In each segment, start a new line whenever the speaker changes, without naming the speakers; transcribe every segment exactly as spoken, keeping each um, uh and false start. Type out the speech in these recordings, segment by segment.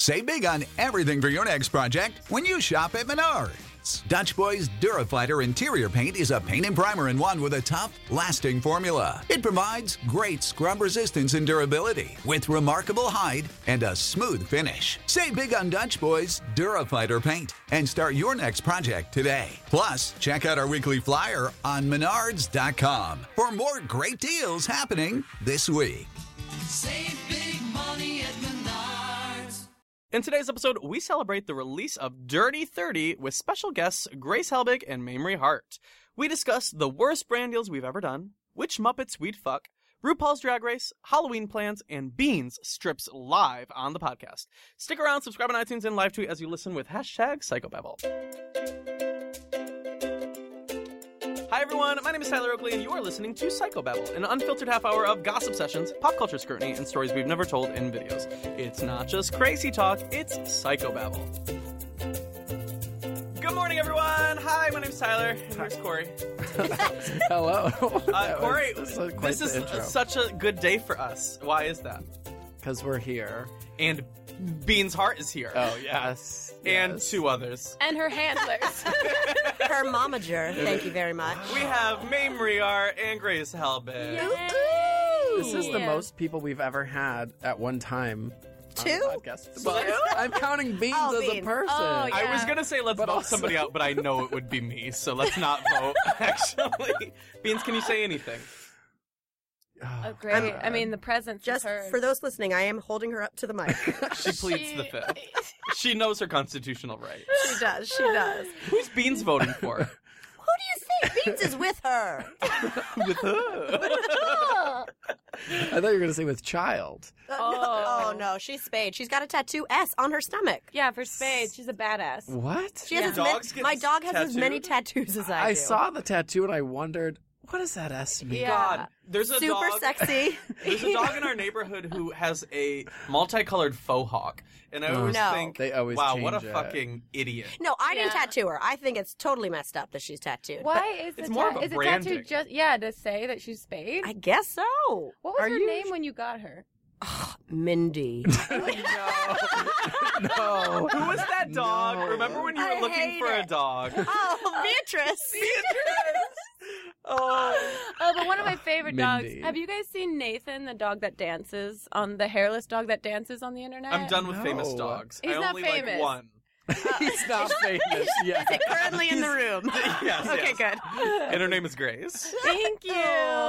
Save big on everything for your next project when you shop at Menards. Dutch Boys Durafighter interior paint is a paint and primer in one with a tough, lasting formula. It provides great scrub resistance and durability with remarkable hide and a smooth finish. Save big on Dutch Boys Durafighter paint and start your next project today. Plus, check out our weekly flyer on menards dot com for more great deals happening this week.
Save big money at Menards.
In today's episode, we celebrate the release of Dirty thirty with special guests Grace Helbig and Mamrie Hart. We discuss the worst brand deals we've ever done, which Muppets we'd fuck, RuPaul's Drag Race, Halloween plans, and Beans strips live on the podcast. Stick around, subscribe on iTunes, and live tweet as you listen with hashtag Psychobabble. Hi everyone, my name is Tyler Oakley, and you are listening to Psychobabble, an unfiltered half hour of gossip sessions, pop culture scrutiny, and stories we've never told in videos. It's not just crazy talk, it's Psychobabble. Good morning, everyone! Hi, my name is Tyler, and here's Corey.
Hello.
Uh, Corey,
was, this
this, this is such a good day for us. Why is that?
Because we're here.
And Beans Hart is here.
Oh, yes.
And
yes.
two others.
And her handlers.
Her momager. Thank you very much.
We have Mamrie Hart and Grace Helbig.
Ooh.
This is the most people we've ever had at one time.
Two?
On the podcast. Well, I'm counting Beans
Oh,
as a
Beans.
person.
Oh, yeah.
I was going to say let's
But
vote
also-
somebody out, but I know it would be me, so let's not vote, actually. Beans, can you say anything?
Oh, great. I mean, the presence
Just
is hers.
for those listening, I am holding her up to the mic.
She pleads the fifth. She knows her constitutional right.
She does. She does.
Who's Beans voting for?
Who do you think Beans is with her?
With her.
I thought you were going to say with child.
Uh,
Oh.
no, oh no, she's Spade. She's got a tattoo S on her stomach.
Yeah, for Spade. She's a badass.
What?
She has
Yeah.
as many,
Dogs get
my dog has as many
tattooed?
tattoos as I,
I
do.
saw the tattoo and I wondered, what does that S mean?
Yeah.
God, there's a
Super
dog.
sexy.
There's a dog in our neighborhood who has a multicolored faux hawk, and I always
No.
think,
They always
wow, what a
change it.
fucking idiot.
No, I didn't
Yeah.
tattoo her. I think it's totally messed up that she's tattooed.
Why is the
It's more
ta-
of a
is the
branding.
tattoo just yeah to say that she's Spade?
I guess so.
what was
Are
her
you
name when you got her?
Mindy.
No.
Who was that dog?
No.
Remember when you were
I
looking
hate
for a
it.
dog?
Oh, Beatrice.
Oh,
Oh, but one of my favorite dogs.
Mindy.
Have you guys seen Nathan, the dog that dances on the hairless dog that dances on the internet?
I'm done with
No.
famous dogs.
He's
I
not
only
famous.
like one.
He's not famous yet.
Currently in the room.
Yes,
Okay,
yes.
good.
And her name is Grace.
Thank you.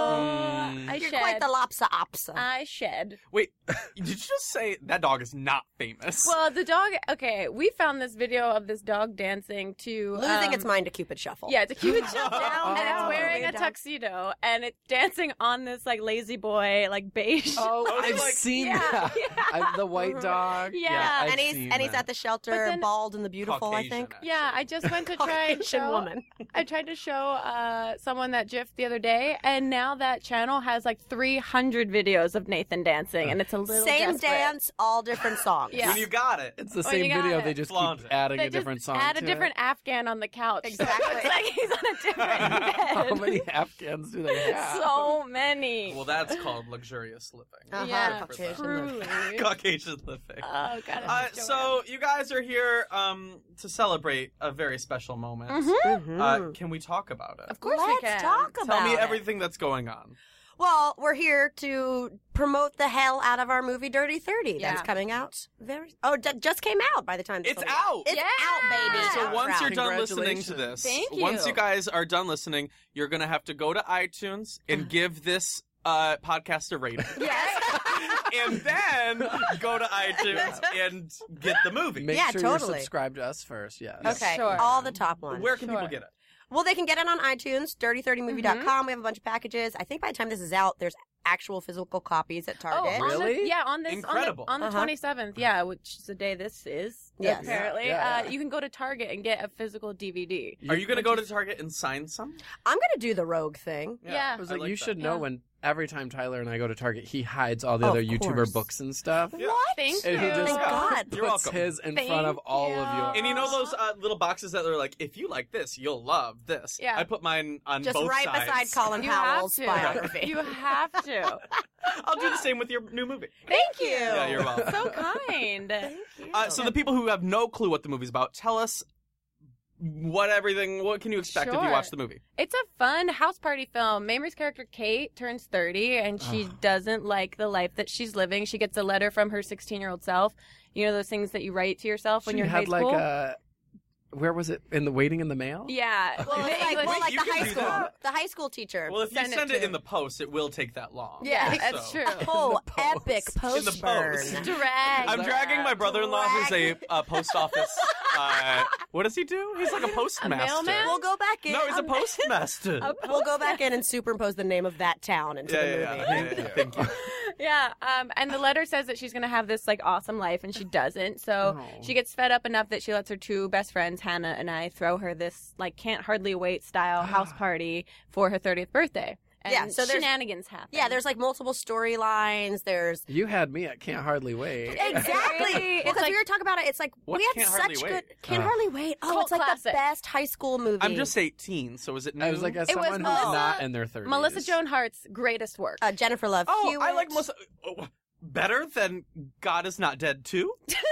Mm.
I
You're
shed.
quite the lopsa opsa.
I shed.
Wait, did you just say that dog is not famous?
Well, the dog. Okay, we found this video of this dog dancing to
Losing
um,
its mind to Cupid Shuffle.
Yeah, it's a Cupid shuffle, and it's
Oh,
wearing a
down.
tuxedo, and it's dancing on this like lazy boy, like beige.
Oh,
Oh,
I've
like-
seen
Yeah,
that.
yeah.
I, the white dog.
Yeah.
I've
and he's
seen
and he's
that.
at the shelter,
But then-
bald and the beautiful.
Caucasian,
I think.
actually.
Yeah, I just went to try and
Caucasian
show.
woman.
I tried to show uh, someone that GIF the other day, and now that channel has like three hundred videos of Nathan dancing, and it's a little
Same
desperate.
dance, all different songs.
Yeah.
When you got it.
It's the
Oh,
same
you got
video.
it.
They just
Flaunt
keep
it.
adding
They
a different
just
song.
add a
to
different
It.
Afghan on the couch.
Exactly.
It's like he's on a different bed.
How many Afghans do they have?
So many.
Well, that's called luxurious living.
Uh-huh,
yeah,
Caucasian
truly.
Caucasian living.
Oh god.
Uh, so you guys are here um, to celebrate a very special moment.
Mhm.
Uh, can we talk about it?
of course
Let's
we can.
talk about
Tell me
it.
everything that's going on.
Well, we're here to promote the hell out of our movie Dirty thirty.
Yeah.
That's coming out very. Oh, d- just came out by the time this
It's
will-
out!
It's
Yeah.
out, baby.
So
Out
once
proud.
you're done listening to
Congratulations.
this,
Thank
once
you.
you guys are done listening, you're going to have to go to iTunes and give this uh, podcast a rating.
Yes.
And then go to iTunes and get the movie.
Make
Yeah,
sure
totally.
you subscribe to us first. Yes.
Okay.
Sure.
All the top ones.
Where can
Sure.
people get it?
Well, they can get it on iTunes, dirty thirty movie dot com. We have a bunch of packages. I think by the time this is out, there's actual physical copies at
Oh,
Target.
on the,
Really?
yeah, on this
Incredible.
on the, on the
Uh-huh.
twenty-seventh, yeah, which is the day this is.
Yes.
Apparently,
Yeah, yeah.
Uh, you can go to Target and get a physical D V D.
Are you going to go to Target and sign some?
I'm going to do the Rogue thing.
Yeah.
I was
I
like,
like
you
that.
should know
Yeah.
when every time Tyler and I go to Target, he hides all the
Oh,
other
of
YouTuber
course.
books and stuff.
Yeah.
What?
Thank
And he
you.
just
Thank God.
You're
puts
welcome.
his in
Thank
front of all of
you.
yours.
And you know those uh, little boxes that are like, if you like this, you'll love this.
Yeah.
I put mine on
Just
both
right
sides.
beside Colin
You have
Powell's
to.
biography.
You have to.
I'll do the same with your new movie.
Thank you.
Yeah, you're welcome.
So kind.
Uh, so the people who have no clue what the movie's about, tell us what everything. What can you expect if you
Sure.
watch the movie?
It's a fun house party film. Mamrie's character Kate turns thirty and she doesn't like the life that she's living. She gets a letter from her sixteen-year-old self. You know those things that you write to yourself when
she
you're in
had
high school?
like a. Where was it? In the waiting in the mail?
Yeah.
Well,
The
it's like,
English-
well, like
You
the
can
high
do
school,
that.
the high school teacher.
Well, if you
Send it
send it
to-
in the post, it will take that long.
Yeah,
So-
that's true.
Oh,
the post.
epic
In the
post
post.
burn.
Drag.
I'm dragging my brother-in-law, who's a
Drag.
uh, post office. Uh, what does he do? He's like a postmaster.
mailman?
We'll go back in.
No, he's a postmaster.
We'll go back in and superimpose the name of that town into
yeah,
the
yeah,
movie.
yeah, yeah, yeah, yeah. Thank you.
Yeah, um, and the letter says that she's going to have this like awesome life, and she doesn't. So
Oh.
she gets fed up enough that she lets her two best friends, Hannah and I, throw her this like can't hardly wait style house party for her thirtieth birthday. And
Yeah, so there's-
shenanigans happen.
Yeah, there's like multiple storylines. There's
You had me at Can't Hardly Wait.
exactly
It's
because
like-
we were talking about it. It's like
What's
we had
Can't
such
Hardly
good.
Wait?
Can't
Uh.
hardly wait. Oh,
Cult
it's like
classic.
the best high school movie.
I'm just eighteen, so is it new?
I was like, as
It was
someone who's
Melissa-
not in their thirties.
Melissa Joan Hart's greatest work.
uh, Jennifer Love
oh,
Hewitt.
I like Melissa. Oh, better than God is Not Dead two?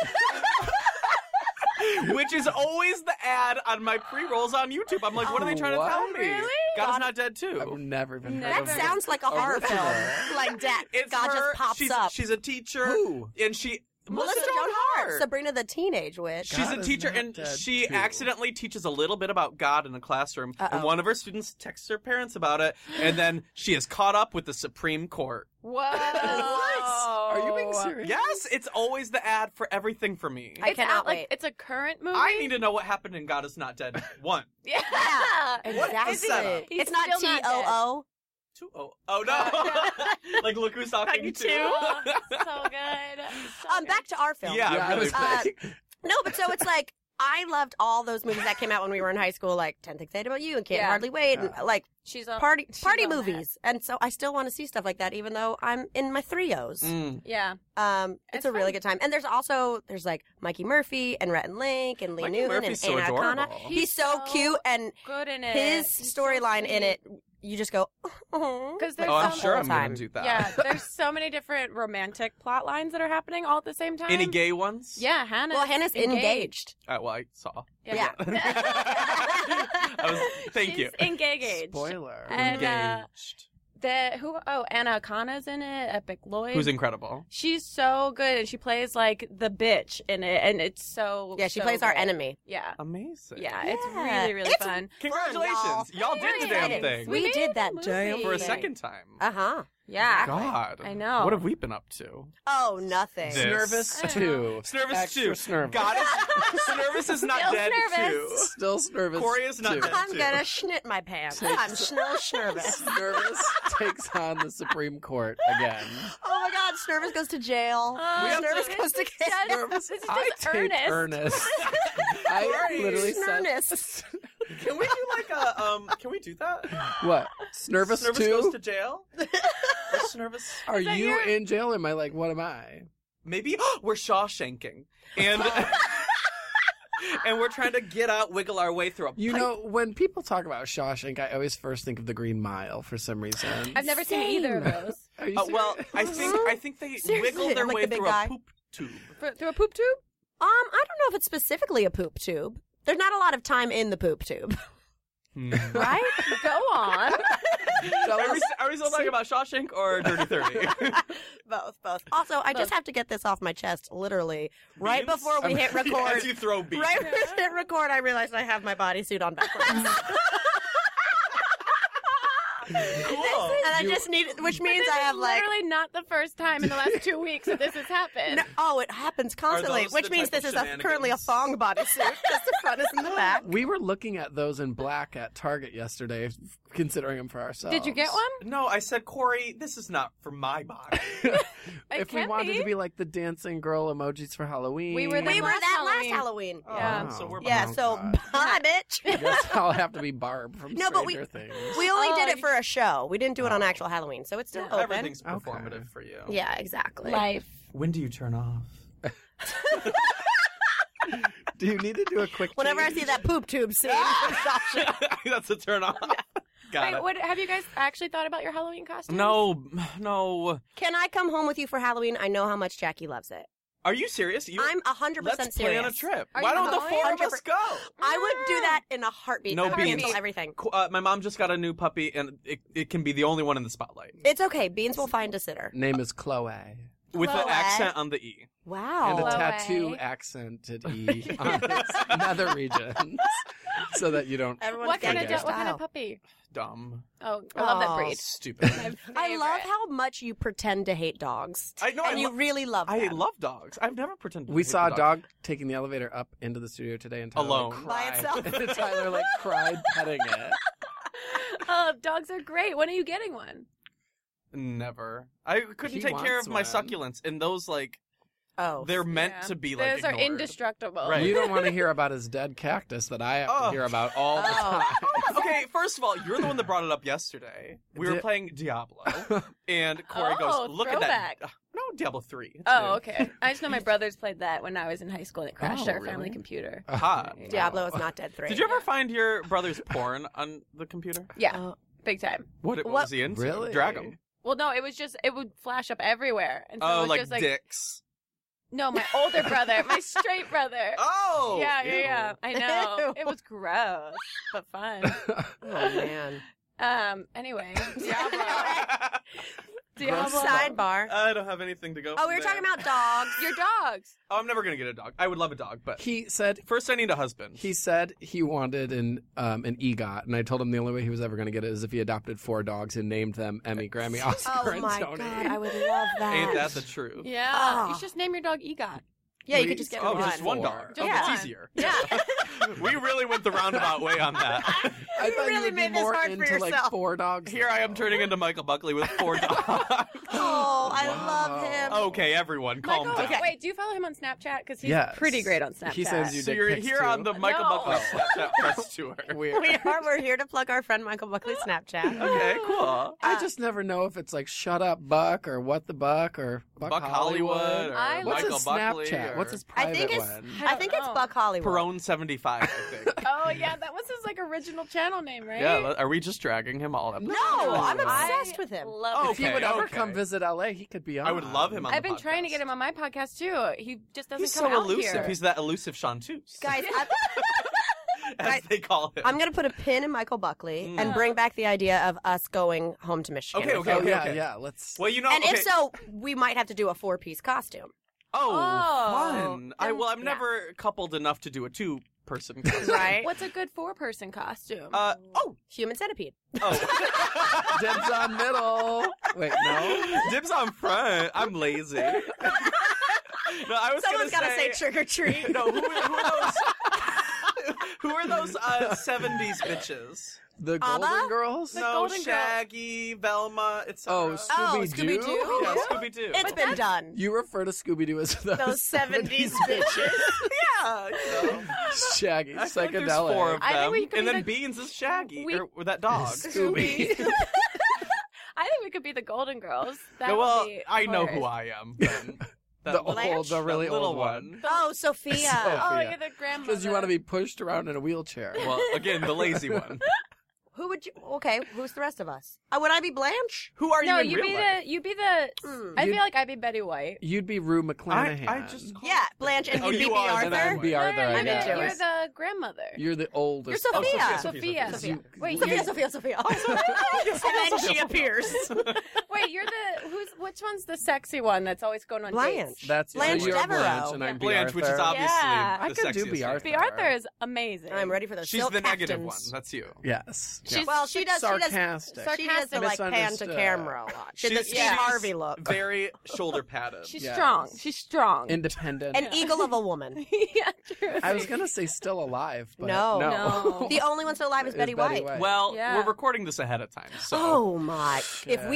Which is always the ad on my pre-rolls on YouTube. I'm like, what are they trying
What?
to tell me?
Really?
God is Not Dead two.
I've never even
Never.
heard
That
of
sounds like a horror
original.
film. Like that.
It's
God
her.
just pops
she's,
up.
She's a teacher.
Who?
And she...
Melissa Joan Hart, Sabrina the Teenage Witch.
She's
God
a
is
teacher,
Not
and
Dead
she
two.
accidentally teaches a little bit about God in a classroom.
Uh-oh.
And one of her students texts her parents about it, and then she is caught up with the Supreme Court.
Whoa!
Are you being serious?
Yes, it's always the ad for everything for me.
I
It's
cannot
out, like
wait.
it's a current movie.
I need to know what happened in God is Not Dead one.
Yeah.
What is the setup?
Exactly.
He's
It's not
still
T
not
O O.
Two oh oh no! Like look who's talking
Talking
to.
to. Oh, so good. So
Um,
good.
back to our film.
Yeah,
Yeah, I
really.
was
Uh,
like,
No, but so it's like I loved all those movies that came out when we were in high school, like Ten Things I Hate About You and Can't
Yeah.
Hardly Wait, and like
She's on
party
she's
party
on that.
movies. And so I still want to see stuff like that, even though I'm in my three-os.
Mm.
Yeah.
Um, it's,
It's
a really
fun.
good time. And there's also there's like Mikey Murphy and Rhett and Link and Lee
Mikey
Newton
Murphy's
and
so
Anna Akana.
adorable.
He's,
He's
so,
so
cute, and
Good in it.
his
He's so
storyline in
sweet.
it, you just go, oh,
Because there's
Oh, I'm
so
sure
all
I'm
the time.
gonna do that.
Yeah, there's so many different romantic plot lines that are happening all at the same time.
Any gay ones?
Yeah, Hannah.
Well, Hannah's engaged.
Uh, well, I saw.
Yeah.
I was, thank
She's
you.
engaged.
spoiler.
And, uh,
Engaged.
The who? Oh, Anna Akana's in it. Epic Lloyd.
Who's incredible?
She's so good, and she plays like the bitch in it, and it's so.
Yeah, she
so
plays our
good.
enemy.
Yeah,
Amazing.
yeah, it's
Yeah.
really really
It's
fun.
Congratulations.
y'all.
Y'all did
Very
the damn
exciting.
thing.
We
made
did
the
that
movie.
damn
For a
thing.
second time.
Uh huh.
Yeah,
God.
I know.
What have we been up to?
Oh, nothing.
This.
Snervous
I
two.
Snervous
Extra
two.
Snervous.
God is Snervous is not
Still
dead
Snervous.
too.
Still Snervous.
Corey is not
two.
dead.
I'm
too.
gonna schnit my pants. I'm schnur nervous.
Snervous takes on the Supreme Court again.
Oh my God, Snervous goes to jail.
Uh,
We have to-
Snervous goes to
This is just-
Nervous.
this is
I
just
take
earnest.
Ernest. I
Corey.
literally said
Snurness.
Can we do like a um? Can we do that?
what? Snervous
Snervous
two?
goes to jail. Or Snervous.
Are
that
you
your-
in jail? Or am I like, what am I?
Maybe we're Shawshanking, and and we're trying to get out, wiggle our way through a.
You
pipe.
know, when people talk about Shawshank, I always first think of the Green Mile for some reason.
I've never seen either of those.
Are you
Uh, well,
serious?
I think I think they
Seriously,
wiggle their
I'm like
way
the big
through
guy.
a poop tube.
For, through a poop tube?
Um, I don't know if it's specifically a poop tube. There's not a lot of time in the poop tube,
Right? Go on.
Tell
Are we,
us-
are we still talking about Shawshank or Dirty thirty?
both, both. Also, I just have to get this off my chest, literally, right
Beans?
before we hit record.
As you throw beans.
Right when we hit record, I realized I have my bodysuit on backwards.
Cool.
And I just need, which means
This
I
is
have like,
literally not the first time in the last two weeks that this has happened.
no, oh, it happens constantly,
those
which
the
means
type
this
of
is a, currently a
shenanigans?
thong bodysuit because the front is in the back.
We were looking at those in black at Target yesterday, considering them for ourselves.
Did you get one?
No, I said, Corey, this is not for my body.
It
if we
can
wanted
be.
to be like the dancing girl emojis for Halloween.
We were the
We were
last
that
Halloween.
last Halloween.
Yeah.
Oh, so we're
Yeah,
Oh,
so
God.
bye, bitch.
I guess I'll have to be Barb from
No, but we-
Stranger Things.
We only
Oh,
did it
you-
for a show. We didn't do it on
Oh.
actual Halloween, so it's still
Yeah,
open.
everything's
Okay.
performative for you.
Yeah, exactly.
Life.
When do you turn off?
Do you need to do a quick
Whenever I
change?
see that poop tube scene,
That's a turn off. Got
Wait,
it.
what, have you guys actually thought about your Halloween costume?
No, no.
can I come home with you for Halloween? I know how much Jackie loves it.
Are you serious? You,
I'm one hundred percent
let's
serious.
plan a trip.
Are
Why
you
don't the
going?
four of
one hundred
us go?
I would do that in a heartbeat.
No
I would
beans.
cancel everything.
Qu- Uh, my mom just got a new puppy, and it, it can be the only one in the spotlight.
It's okay. Beans will find a sitter.
Name is Chloe.
With
Chloe.
an accent on the E.
Wow.
And a
Chloe.
tattoo accented E on its nether regions. So that you don't.
Everyone's
What kind
got
of
their
do- what kind of
style.
puppy?
Dumb.
Oh, I love that
Oh.
breed.
Stupid.
I love how much you pretend to hate dogs.
I know,
And
I
you
lo-
really love them.
I love dogs. I've never pretended to
We
hate
saw a
the
dog taking the elevator up into the studio today, and Tyler
Alone.
like,
By
cried.
itself.
And Tyler like cried petting it.
Oh, dogs are great. When are you getting one?
Never. I couldn't
He
take care
wants
of my
one.
succulents, and those, like,
Oh.
they're meant
Yeah.
to be, like,
Those are
ignored.
indestructible.
Right.
You don't want to hear about his dead cactus that I have
Oh.
to hear about all the
Oh.
time.
Okay, first of all, you're the one that brought it up yesterday. We were
Di-
playing Diablo, and Corey
Oh,
goes, "Look
throwback.
at that!" No, Diablo three. It's
Oh,
new.
okay. I just know my brothers played that when I was in high school and it crashed
Oh,
our family
really?
computer.
Aha.
Yeah.
Diablo is not dead three.
Did you ever find your brother's porn on the computer?
Yeah,
Oh.
big time.
What, what
What-
was he into?
Really?
Drag him.
Well, no, it was just it would flash up everywhere. And so it
Oh,
was
like,
just like
dicks.
no, my older brother, my straight brother.
Oh!
yeah, yeah,
ew.
yeah. I know.
Ew.
It was gross, but fun.
Oh, man.
Um. Anyway, Diablo. Diablo.
Sidebar.
I don't have anything to go
Oh,
from
we were
there.
talking about dogs.
Your dogs.
Oh, I'm never going to get a dog. I would love a dog, but
He said
first I need a husband.
he said he wanted an um, an EGOT, and I told him the only way he was ever going to get it is if he adopted four dogs and named them Emmy, Grammy, Oscar,
Oh,
and
my
Tony.
God. I would love that.
Ain't that the truth?
Yeah.
Oh.
You should just name your dog Egot.
Yeah, you
Please?
could just get
Oh,
one.
just one
Four.
dog.
Just
oh,
one.
it's easier.
Yeah.
We really went the roundabout way on that.
I thought
really
you would
made
be
this
more
hard for
into like
yourself.
four dogs.
Here I am
though.
turning into Michael Buckley with four dogs.
Oh, I
Wow.
love him.
Okay, everyone, calm
Michael,
down.
wait, do you follow him on Snapchat? Because he's
Yes.
pretty great on Snapchat.
He sends you
So
dick
you're
pics,
here
too.
on the Michael
No.
Buckley Snapchat press tour.
Weird.
We are. We're here to plug our friend Michael Buckley's Snapchat.
Okay, cool.
I just never know if it's like "Shut Up, Buck" or "What the Buck" or "Buck,
Buck Hollywood, or
I
What's
Michael
his
Buckley.
Snapchat?
Or
What's his
I
private
think it's.
one?
I
I think
don't
it's
know.
Buck Hollywood.
Perone seventy-five, I think.
Oh yeah, that was his like original channel name, right?
Yeah, are we just dragging him all up?
No, I'm
I
obsessed with him.
Love
Oh,
If he
okay,
would ever
okay.
come visit L A, he could be on.
I would love him on
I've
the
been trying to
podcast.
get him on my podcast too. He just doesn't
He's
come
so
out
elusive.
here.
He's that elusive chanteuse,
Guys, I,
as
guys,
they call him.
I'm going to put a pin in Michael Buckley
Mm.
and bring back the idea of us going home to Michigan.
Okay,
with
okay,
him.
Oh yeah,
okay.
yeah. Let's.
well, you know,
And
okay.
if so, we might have to do a four-piece costume.
oh,
Oh.
fun. I well, I'm
yeah.
never coupled enough to do a two-person costume.
Right?
What's a good four-person costume?
Uh, oh,
Human centipede.
oh.
Dibs on middle. Wait, no.
Dibs on front. I'm lazy. no, I was
Someone's
gonna
got to say trick or treat.
No, who, who are those? Who are those uh, seventies bitches?
The
Abba?
Golden Girls.
The
no,
Golden Girl-
Shaggy, Velma, et cetera.
Oh,
Oh,
Scooby Doo.
Scooby-Doo?
yeah, Scooby Doo.
It's been done.
You refer to Scooby Doo as those,
Those seventies bitches.
yeah, you know.
Shaggy,
I feel like there's
psychedelic.
four of
I think
them,
we could
and
be
then
the-
Beans is Shaggy,
we-
or, or that dog.
Scooby.
I think we could be the Golden Girls. That
No, well,
would be
I know who
hilarious.
I am. Then. That
The
little-
old, the really
that little
old
one.
Oh, Sophia.
Oh,
Sophia.
you're the grandmother.
Because you want to be pushed around in a wheelchair.
Well, again, the lazy one.
Who would you? Okay, who's the rest of us? Uh, would I be Blanche?
Who are you
No,
in
you
real
be
life?
the you be the.
Mm.
I
You'd-
feel like I'd be Betty White.
You'd be Rue
I,
McClanahan.
I just called
Yeah, Blanche, and
Oh,
you'd
you
be
are,
Arthur.
then
I'd be
No,
Arthur,
no,
I
you're,
guess.
the, you're the grandmother.
You're the oldest.
You're Sophia.
Sophia,
Sophia.
Sophia.
You-
Wait,
Sophia,
you're,
Sophia, Sophia. and then she appears.
wait, you're the who's which one's the sexy one that's always going on dates?
Blanche.
That's
Blanche
so you're
Devereaux.
Blanche, and I'm
Blanche,
B.
which is
Arthur.
obviously
Yeah.
the
I could do
sexiest
B.
thing.
Arthur.
B. Arthur is amazing.
I'm ready for those.
She's
silk
the negative one.
caftans.
That's you.
Yes.
She's
Well, she does. She does.
Sarcastic.
She does the like pan to
Misunderstood.
camera a lot. She did the
She's-
Steve
she's
Harvey look.
Very shoulder padded.
She's
Yes.
strong. She's strong.
Independent.
An eagle of a woman.
yeah, true.
I was gonna say still alive, but
No.
no.
No.
The only one still alive is
Is
Betty,
Betty
White.
White.
Well,
Yeah.
we're recording this ahead of time, so
Oh my! If we
Well,
curse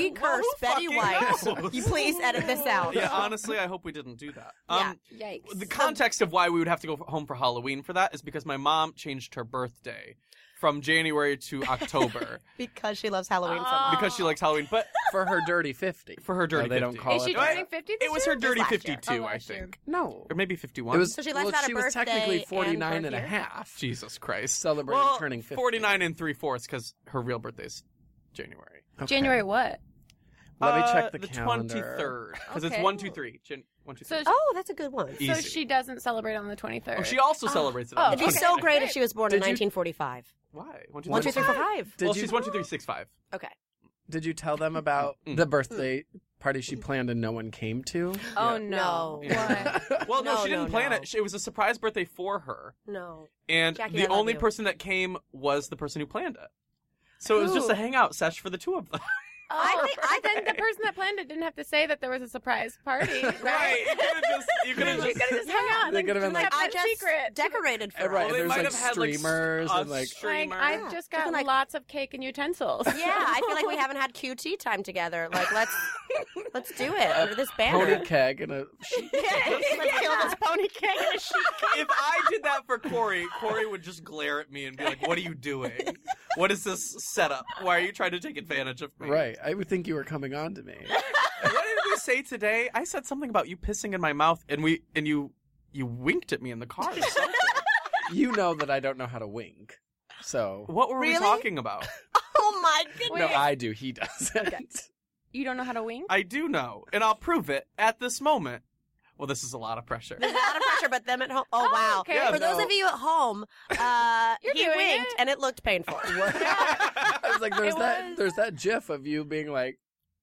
Betty
fucking
White.
knows?
You please edit this out.
Yeah, honestly, I hope we didn't do that. Um,
Yikes.
The context of why we would have to go home for Halloween for that is because my mom changed her birthday from January to October
Because she loves Halloween so
Oh.
much.
because she likes Halloween. But
For her dirty fifty.
for her dirty
No, they
fifty.
don't call
Is
it
she
that.
turning fifty this
It was her
year?
dirty
last year.
fifty-two,
Oh,
I
last year.
think.
No.
Or maybe fifty-one.
It was,
So she likes
well,
about her
she was
birthday
technically
and
forty-nine
birth
and a
year?
half.
Jesus Christ.
Celebrating
well,
turning fifty.
forty-nine and three-fourths because her real birthday's January.
Okay.
January what?
Let me
Uh,
check the,
the
calendar.
twenty-third because
Okay.
it's one, two, three. Jan- one, two,
So
three.
Oh, that's a good one.
Easy.
So she doesn't celebrate on the twenty-third.
Oh, she also celebrates it. On
Oh,
the
It'd be
okay.
so great if she was born in
Did you-
nineteen forty-five.
Why? One, two,
One, two,
three,
three,
four,
four, five.
Did
well,
you
she's one, two, three, six, five.
Okay.
Did you tell them about
Mm.
the birthday party she planned and no one came to?
Oh,
Yeah.
no.
No.
What?
Well, no,
No,
she didn't
no,
plan
no.
it. She- It was a surprise birthday for her,
No.
and
Jackie,
the
I love
only
you.
person that came was the person who planned it. So it was just
Who?
a hangout sesh for the two of them.
I
Oh,
think I then the person that planned it didn't have to say that there was a surprise party, right?
Right. You could have just. You could have
You
just.
could have just hung out.
They
and
could have been
kept
like,
I
it
just
secret.
decorated for
Uh, right,
us.
Well, they
there's,
might
like,
have had like
streamers
a
and, like-
streamer.
Like, I've
Yeah.
just
Even,
got
like-
lots of cake and utensils.
Yeah, I feel like we haven't had Q T time together. Like, let's let's do it under this banner.
Pony keg and a sheet.
let's kill this pony king in a sheet.
If I did that for Corey, Corey would just glare at me and be like, "What are you doing? What is this setup? Why are you trying to take advantage of me?"
Right. I would think you were coming on to me.
What did we say today? I said something about you pissing in my mouth, and we and you you winked at me in the car. Or something.
You know that I don't know how to wink. So.
What were we
Really?
talking about?
Oh my goodness.
No, I do. He doesn't.
Okay.
You don't know how to wink?
I do know, and I'll prove it at this moment. Well, this is a lot of pressure.
There's a lot of pressure, but them at home. Oh,
Oh,
wow.
okay.
Yeah,
For those
no.
of you at home, uh,
You're
he
doing
winked
it.
and it looked painful.
I was like, there's
It
that.
was-
There's that GIF of you being like,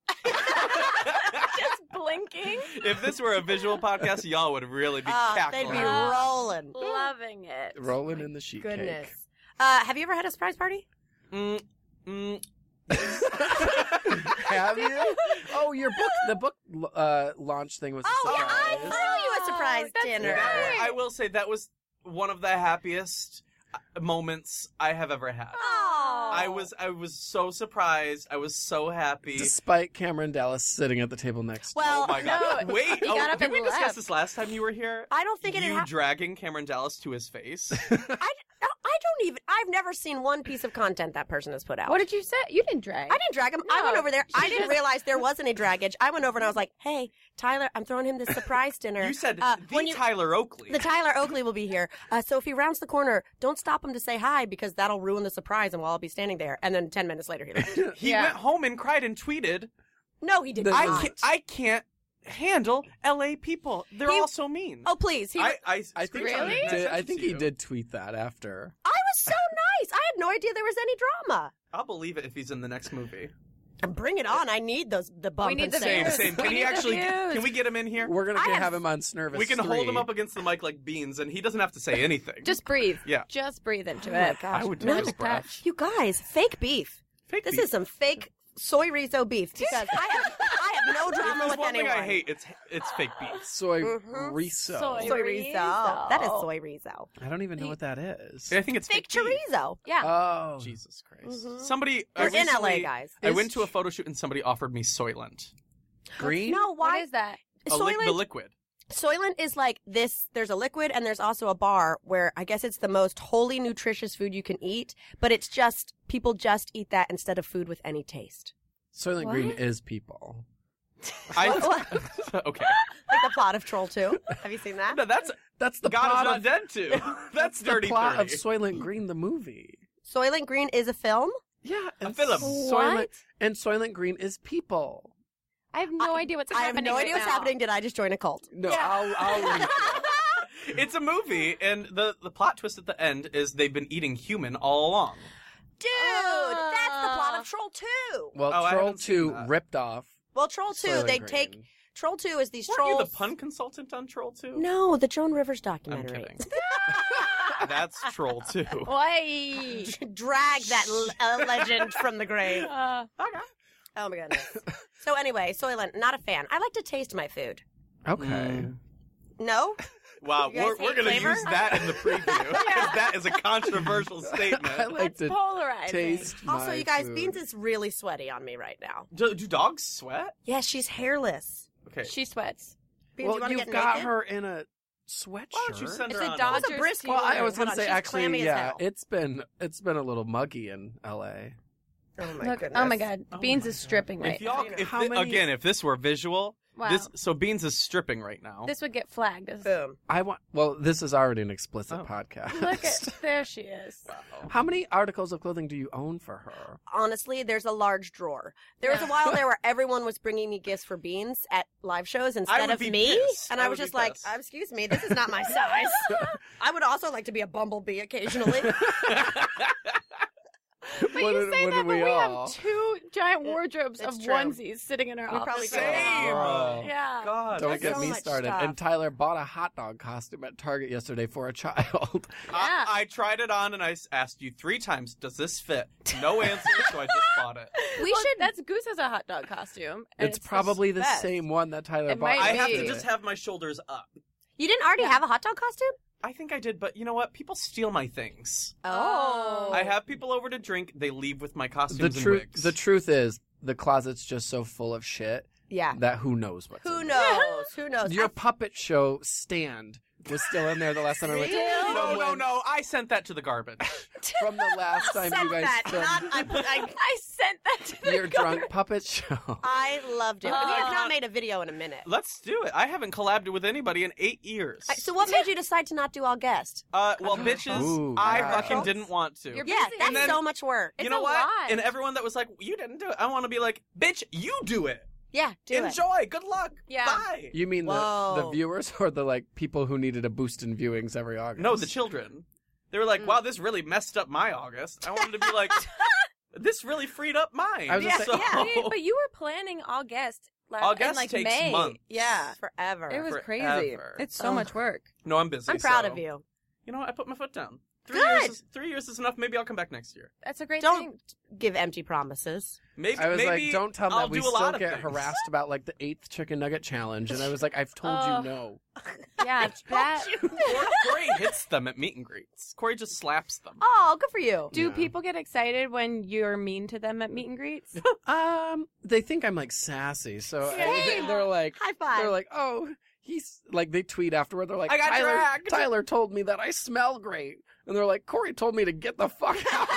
Just blinking.
If this were a visual podcast, y'all would really be
Uh,
cackling.
they'd be
Uh,
rolling.
Loving it.
rolling in the sheet
Goodness.
cake.
Uh, have you ever had a surprise party?
Mm, mm.
Have you? Oh, your book. The book uh, launch thing was. A
Oh, yeah, I
surprise.
threw you a surprise
Oh, that's
dinner.
right.
I will say that was one of the happiest uh, moments I have ever had.
Oh.
I was I was so surprised. I was so happy.
Despite Cameron Dallas sitting at the table next. to
Well,
Oh my god!
No,
Wait,
he
oh,
got up
did
and
we discuss
left.
this last time you were here?
I don't think it
you
had happened.
dragging Cameron Dallas to his face.
I, I don't even. I've never seen one piece of content that person has put out.
What did you say? You didn't drag.
I didn't drag him. I
No,
went over there.
she
I didn't
just-
realize there was any draggage. I went over and I was like, "Hey, Tyler, I'm throwing him this surprise dinner."
You said
uh,
the
when you,
Tyler Oakley.
the Tyler Oakley will be here. Uh, so if he rounds the corner, don't stop him to say hi because that'll ruin the surprise, and while I'll be standing there. And then ten minutes later, he left.
he
Yeah.
went home and cried and tweeted,
No, he did
The-
not.
"I can't, I can't handle L A people. They're
He-
all so mean."
Oh please, he.
I, I,
I think
screenshotted
Really?
it and
he did.
sent
I
it
think
to
he
you.
did tweet that after.
I was so nice. I had no idea there was any drama.
I'll believe it if he's in the next movie.
Bring it on. I need those the bump
We need
and
the
Same,
save.
views.
same. Can
We
he
need the
actually?
views.
Can we get him in here?
We're gonna
I
get-
have-
have him on Snervous.
We can hold him
three.
up against the mic like beans, and he doesn't have to say anything.
Just breathe.
Yeah.
Just breathe into
Oh my
it.
gosh.
I would do
No,
his breath.
You guys, fake beef.
Fake
This
beef.
is some fake soy rizo beef because I have I have no
If
drama
there's
with
one
anyone.
thing I hate, it's it's fake beef.
Soy
Mhm.
riso.
Soy-
Soy
Chorizo.
rizo. That is soy rizo.
I don't even know what that is.
I think it's
Fake
fake, beef.
chorizo.
Yeah.
Oh,
Jesus Christ!
Mhm.
Somebody I
We're in L A,
recently-
guys.
I
Is-
went to a photo shoot and somebody offered me Soylent,
green.
No,
What
why?
is that?
a li- the
Soylent,
liquid.
Soylent is like this. There's a liquid and there's also a bar where I guess it's the most wholly nutritious food you can eat, but it's just people just eat that instead of food with any taste.
Soylent
What?
Green is people.
I
What?
okay.
Like the plot of Troll two. Have you seen that?
No, that's
That's the
God is
plot
not
of
dead too. That's
the
dirty
plot of
thirty.
Soylent Green, the movie.
Soylent Green is a film.
Yeah,
A
and
film.
Soylent
What?
and Soylent Green is people.
I have no
I-
idea what's
I have
happening.
no
right
idea what's
now.
happening. Did I just join a cult?
No, I'll I'll link
It's a movie, and the the plot twist at the end is they've been eating human all along.
Dude, that's the plot of Troll two.
Well,
Oh, I
Troll
haven't seen
two
that.
ripped off.
Well, Troll two,
Soylent
they
Green.
take Troll two is these
Weren't
trolls.
you the pun consultant on Troll two?
No, the Joan Rivers
I'm
documentary.
kidding. That's Troll two.
Why?
Drag that l- uh, legend from the grave.
Uh,
Oh my goodness. So anyway, Soylent, not a fan. I like to taste my food.
Okay.
Mm.
No?
Wow,
You guys
we're, we're
hate
going to
flavor?
use that in the preview because that is a controversial statement.
I like
That's
to
polarizing.
taste
Also,
my
you guys,
food.
Beans is really sweaty on me right now.
Do, do dogs sweat?
Yeah, she's hairless.
Okay.
She sweats.
Beans,
Well,
you want to
you've
get
got
naked?
her in a sweatshirt.
Why don't you send
It's
her
a
on
Dodgers
It's a brisk
team.
Well, I was
Hold
going
on,
to say,
she's
actually,
clammy as
yeah,
hell.
it's been it's been a little muggy in L A.
Oh my
Look,
goodness.
oh my God, Beans is stripping right
If y'all,
now.
if
How
thi-
many-
again, if this were visual,
Wow.
this so Beans is stripping right now.
This would get flagged. As,
Boom.
I want. Well, this is already an explicit
Oh.
podcast.
look at there she is.
How many articles of clothing do you own for her?
Honestly, there's a large drawer. There was a while there where everyone was bringing me gifts for Beans at live shows instead
would
of
be
me.
pissed.
And
I
I
would
was
be
just like,
pissed.
uh, excuse me, this is not my size. I would also like to be a bumblebee occasionally.
But
What
you
did-
say
what
that,
did
but
we
we
all?
have two giant wardrobes
It's
of
true.
onesies sitting in our
We
office.
probably
Same.
Oh.
Yeah.
God.
Don't
That's
get
so
me
much
started.
stuff.
And Tyler bought a hot dog costume at Target yesterday for a child.
I, I tried it on and I s- asked you three times, does this fit? No answer, so I just bought it.
We should. That's Goose has a hot dog costume. and
It's, probably the
best.
same one that Tyler
It
bought.
might
I have
be.
to just have my shoulders up.
You didn't already have a hot dog costume?
I think I did, but you know what? People steal my things.
Oh.
I have people over to drink. They leave with my costumes
the
and
truth.
wigs.
The truth is, the closet's just so full of shit
Yeah.
that who knows what's
Who
in
knows? Who knows?
there. Your
I-
puppet show stand was still in there the last time I went.
Still?
no, no,
When-
no. I sent that to the garbage.
From the last time
sent
you guys
that.
filmed
Not, I, I,
I sent that to the
your drunk puppet show.
I loved it. we have
Uh,
not made a video in a minute.
Let's do it. I haven't collabed with anybody in eight years.
I- So what made you decide to not do all guest?
Uh, well, bitches,
Ooh,
I
yeah.
fucking didn't want to.
You're
Yeah,
busy.
that's
And then-
so much work.
you
It's
know
a
what?
lot.
And everyone that was like, you didn't do it, I want to be like, bitch, you do it.
Yeah, do it.
Enjoy. Good luck.
Yeah.
Bye.
You mean the, the
Whoa.
viewers or the like people who needed a boost in viewings every August?
No, the children. They were
Mm.
like, wow, this really messed up my August. I wanted to be like, this really freed up mine.
I was
Yeah,
just saying,
yeah.
Wait, but you were planning August. Last,
August
in like
takes
May.
months.
Yeah, forever.
It was crazy.
Forever.
It's so
Ugh.
much work.
No, I'm busy.
I'm proud
so-
of you.
You know what? I put my foot down. Three
Good.
years. Is, three years is enough. Maybe I'll come back next year.
That's a great
Don't
thing.
give empty promises.
Maybe.
I was
maybe
like, don't tell them
I'll
that we
do a lot
still
of
get
things.
harassed about like the eighth chicken nugget challenge, and I was like, I've told
Oh.
you no.
Yeah, that.
Corey, Corey hits them at meet and greets. Corey just slaps them.
Oh, good for you.
Do
Yeah.
people get excited when you're mean to them at meet and greets?
Um, they think I'm like sassy, so I, they,
Same.
they're like,
High five.
they're like, oh, he's like, they tweet afterward. They're like,
I got
Tyler,
dragged."
Tyler told me that I smell great, and they're like, Corey told me to get the fuck out.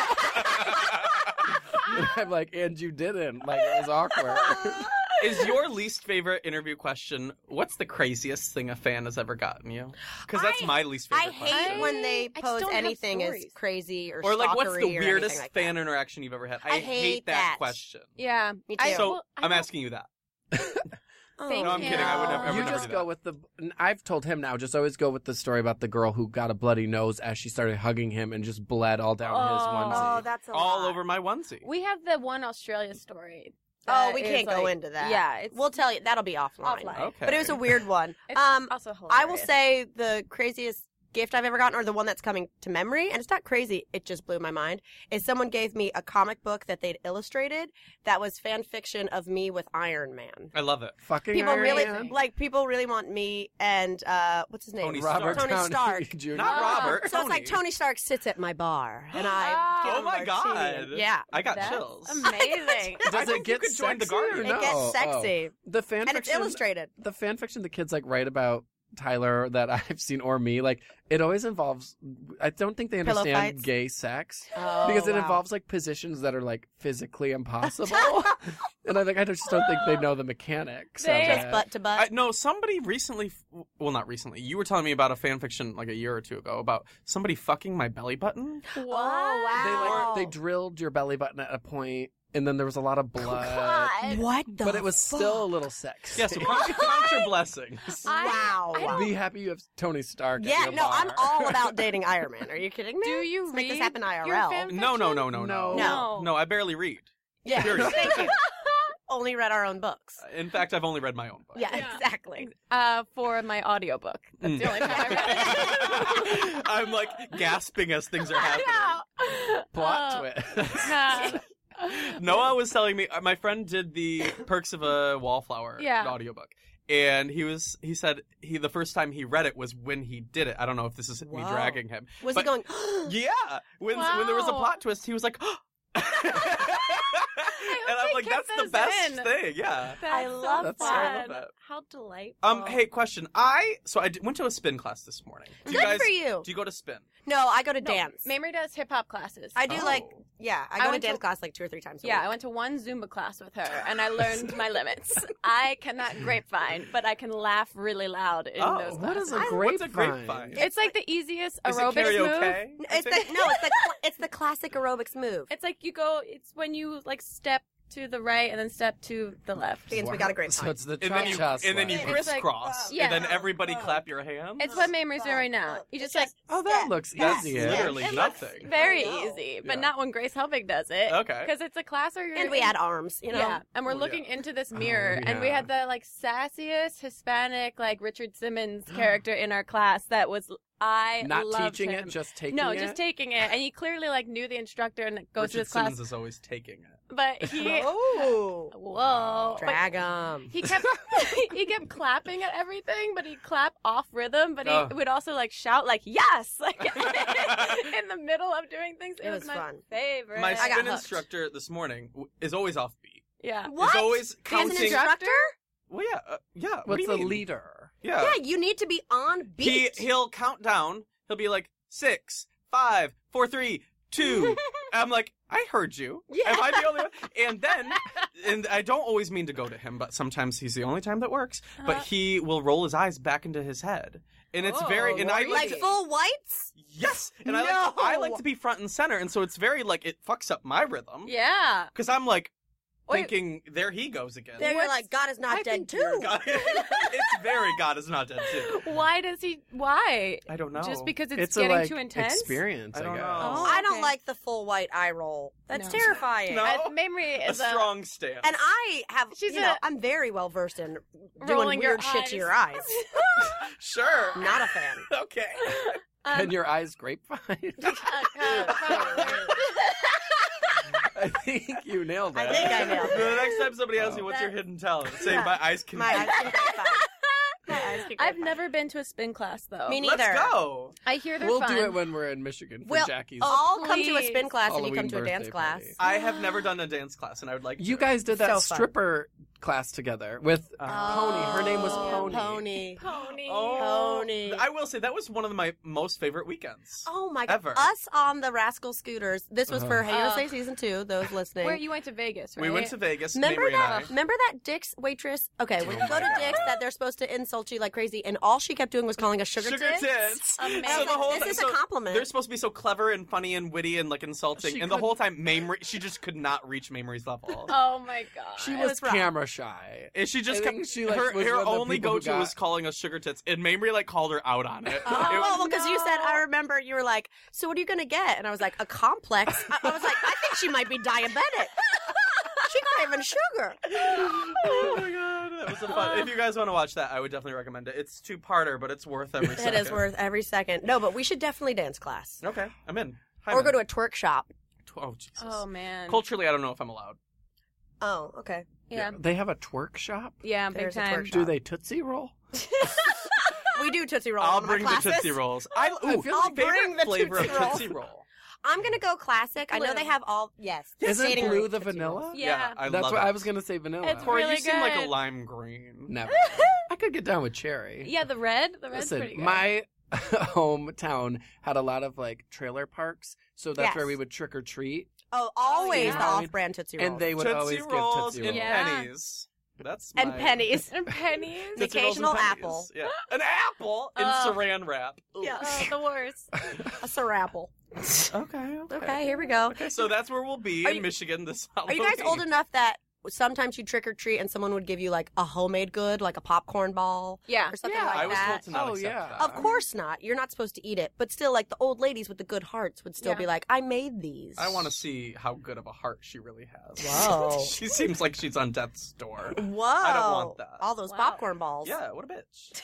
And I'm like, and you didn't. Like, it was awkward.
Is your least favorite interview question, what's the craziest thing a fan has ever gotten you? Because that's
I-
my least
I
favorite
hate
question.
when they
I just
pose
don't have
anything as
stories.
crazy or
Or like, what's
stalkery
the
or
weirdest
anything like
fan
that.
interaction you've ever had?
I hate
that,
that.
question.
Yeah.
Me
I-
too.
So
well, I
I'm
don't-
asking you that.
Thank
No, I'm
you.
kidding. I would never- I
You
would never
just
do
go
that.
with the. and I've told him now. Just always go with the story about the girl who got a bloody nose as she started hugging him and just bled all down his
Oh.
onesie.
Oh, that's a
All
lot.
over my onesie.
We have the one Australia story.
Oh,
that
we
is,
can't go
like-
into that.
Yeah, it's
We'll tell you. That'll be offline.
Offline.
Okay.
But it was a weird one.
It's
um,
also hilarious.
I will say the craziest gift I've ever gotten, or the one that's coming to memory, and it's not crazy, it just blew my mind, is someone gave me a comic book that they'd illustrated that was fan fiction of me with Iron Man.
I love it.
Fucking
People
Iron
really
Man?
like people really want me and uh what's his name?
Tony
Robert
Stark.
Tony
Downey
Stark.
Junior
Not
Ah.
Robert.
So it's like Tony Stark sits at my bar and I
Oh.
give
Oh
him
my
a
God.
martini. Yeah.
I got
That's
chills.
amazing.
I
Does
think
it
you
get
could join the
sexy or
garden.
no?
It gets
Oh.
sexy.
The fan
And it's
fiction,
illustrated.
the fan fiction the kids like write about Tyler that I've seen or me, like it always involves. I don't think they
Pillow
understand
fights?
gay sex
Oh,
because it
wow.
involves like positions that are like physically impossible, and I think I just don't think they know the mechanics.
They-
of
Just
it.
butt to butt.
I, no, somebody recently, well, not recently. You were telling me about a fan fiction like a year or two ago about somebody fucking my belly button.
Oh,
They
wow.
like they drilled your belly button at a point, and then there was a lot of blood,
God.
What the
but it was
fuck?
still a little sexy.
Yeah, so count, count your blessings.
I-
Wow.
I don't-
Be happy you have Tony Stark. at
Yeah,
your
no, I'm
bar.
all about dating Iron Man. Are you kidding me?
Do you
Let's
read
make this happen I R L?
your fan
No, no,
fiction?
no, no, no,
No.
No.
No, I barely read.
Yeah,
Period.
thank you. Only read our own books.
In fact, I've only read my own book.
Yeah,
Yeah.
exactly.
Uh, for my audiobook. That's the
Mm.
only time I read it.
I'm like gasping as things are happening.
I
Plot
know.
twist.
Uh,
Noah was telling me, uh, my friend did the Perks of a Wallflower
Yeah.
audiobook. And he was, he said he the first time he read it was when he did it. I don't know if this is me
Whoa.
dragging him.
Was
but
he going?
yeah, when when there was a
Wow.
plot twist, he was like, and I'm
they
like,
kept
that's the
those
best
in.
thing. Yeah.
That's
I
so
love
That's
fun.
so-
I love that.
How delightful.
Um, hey, question. I so I d- went to a spin class this morning. Do you
Good
guys,
for you.
Do you go to spin?
No, I go to
No,
dance.
Mamrie does hip hop classes.
I do
Oh.
like, yeah, I
I
go to
went
dance
to-
class like two or three times a
Yeah,
week.
I went to one Zumba class with her, and I learned my limits. I cannot grapevine, but I can laugh really loud in
Oh,
those
What
classes.
is a
I-
grapevine?
what's a grapevine?
It's like the easiest
Is it
aerobics
karaoke?
move.
I
It's the,
think?
no, it's the cl- it's the classic aerobics move.
It's like you go. It's when you like step to the right and then step to the left.
Means we got a great
So
time.
it's the
And then you
cha-cha
and then you
slide.
It's like,
crisscross,
yeah.
and then everybody clap your hands.
It's what Mamrie's doing right now. You just like
Oh, that looks
That's
easy.
literally
it
nothing.
looks very
I know.
easy, but
Yeah.
not when Grace Helbig does it.
Okay.
Because it's a class where you're
And we
in-
had arms, you know.
Yeah, and we're
Oh,
looking
yeah.
into this mirror,
Oh,
and we
yeah.
had the like sassiest Hispanic, like Richard Simmons character in our class that was I
Not
loved
teaching
him.
it, just taking
no,
it.
just taking it, and he clearly like knew the instructor and goes
Richard
to this class.
Simmons is always taking it.
But he,
Oh,
whoa, but
drag 'em.
he kept he kept clapping at everything, but he'd clap off rhythm. But he
Oh.
would also like shout like yes, like in the middle of doing things. It,
It
was,
was
my
fun.
favorite.
My
I got
spin
hooked.
instructor this morning w- is always offbeat.
yeah.
What?
Is always
He's an
counting.
instructor?
Well, yeah, uh, yeah. What
What's
do
the
you mean?
leader?
Yeah.
Yeah, you need to be on
He
beat.
he'll count down. He'll be like six, five, four, three, two. I'm like, I heard you.
Yeah.
Am I the only one? And then, and I don't always mean to go to him, but sometimes he's the only time that works. But
Uh-huh.
he will roll his eyes back into his head, and it's
Oh,
very. And I
Lori.
like
like
to-
full whites?
yes, and I like to, I
No.
like to be front and center, and so it's very like it fucks up my rhythm.
Yeah.
Because I'm like
Wait.
thinking, there he goes again.
There you're
What's-
like, God is not
I
dead
think
too.
God- it's very God is not dead too.
Why does he? Why?
I don't know.
Just because it's,
It's a
getting
like
too intense.
experience.
I
I,
don't
guess.
know.
Oh.
I don't
okay.
like the full white eye roll. That's
No.
terrifying.
No.
Uh, Mamrie
a
is
strong stance.
And I have,
She's
you know,
a-
I'm very well versed in doing
Rolling your
weird shit to
eyes.
your eyes.
Sure.
Not a fan.
Okay.
Um,
And your eyes grapevine?
uh, uh,
I think you nailed
I
it.
think I nailed
The next time somebody asks you
Oh.
what's your hidden talent, say
Yeah.
my eyes can.
My eyes can grapevine. My eyes can
I've
grapevine.
never been to a spin class though.
Me
Let's
neither.
go.
I hear they're
We'll
fun.
do it when we're in Michigan for
Well,
Jackie's.
I'll come to a
please.
spin class and you
Halloween
come to a dance
birthday
class.
party.
I have never done a dance class, and I would like to.
You guys did that
So fun.
stripper class together with
Oh.
Pony. Her name was
Oh,
Pony.
Pony.
Pony.
Oh,
Pony.
I will say that was one of my most favorite weekends.
Oh my god.
Ever.
Us on the Rascal Scooters. This was for
Uh-huh.
Hey
Uh,
Say Season two, those listening.
Where you went to Vegas, right?
We went to Vegas.
Remember
Mamrie
that?
and I.
Remember that Dick's waitress? Okay, when
Oh
you go
my
to
God.
Dick's, that they're supposed to insult you like crazy, and all she kept doing was calling us sugar,
Sugar
tits.
tits.
Amazing.
And I was
the
like,
whole
this
time-
is
so
a compliment.
They're supposed to be so clever and funny and witty and like insulting,
She
and the
couldn't-
whole time Mamrie, she just could not reach Mamrie's level.
Oh my god.
She
It
was
was rough.
camera shy.
And she just
I
kept
think she, like,
her,
was
her
one of the
only
people who
go to was
got-
calling us sugar tits, and Mamrie like called her out on it.
Oh,
It was-
well, because you said,
no.
I remember you were like, so what are you going to get? And I was like, a complex. I, I was like, I think she might be diabetic. She's not even sugar.
oh my god, that was a fun. If you guys want to watch that, I would definitely recommend it. It's two parter, but it's worth every
It
second.
is worth every second. No, but we should definitely dance class.
Okay, I'm in. Hi,
Or go
man.
to a twerk shop.
Oh Jesus.
Oh man.
Culturally, I don't know if I'm allowed.
Oh, okay.
Yeah.
They have a twerk shop?
Yeah, big
There's a
time.
twerk shop.
Do they Tootsie Roll?
We do Tootsie Roll.
I'll
in one of my
bring the
classes.
Tootsie Rolls. I,
I
ooh,
feel
I'll
like
favorite
bring the
flavor
Tootsie
of
Roll.
Tootsie Roll.
I'm going to go classic. I know
Blue.
they have all, yes.
Isn't
Dating
blue
ring
the
Tootsie
vanilla?
Rolls.
Yeah.
I
That's
love
what
it.
I was going to say vanilla.
It's
Corey,
really
you seem like a
good.
lime green.
Never. I could get down with cherry.
Yeah, the red. The red's
Listen,
pretty good.
my hometown had a lot of like trailer parks, so that's
Yes.
where we would trick or treat,
Oh, always
yeah.
the off-brand Tootsie Rolls.
and they would
Tootsie
always
Rolls
give Tootsie
and
Rolls.
Yeah.
pennies. That's
and
my-
pennies.
and pennies.
The
Tootsie Rolls and
occasional
pennies.
apple.
Yeah, an apple in
Oh.
saran wrap. Ooh.
Yeah.
Oh, the worst.
A Sarapple.
Okay, okay.
Okay, here we go.
Okay, so that's where we'll be
Are
in
you-
Michigan this
Are
Halloween.
you guys old enough that sometimes you trick or treat and someone would give you like a homemade good, like a popcorn ball
Yeah.
or something
Yeah,
like
I was
that?
told to not
Oh,
accept
yeah.
that.
Of course not. You're not supposed to eat it. But still, like the old ladies with the good hearts would still
Yeah.
be like, I made these.
I want to see how good of a heart she really has.
Whoa.
she seems like she's on death's door.
Whoa.
I don't want that.
All those
Wow.
popcorn balls.
Yeah, what a bitch.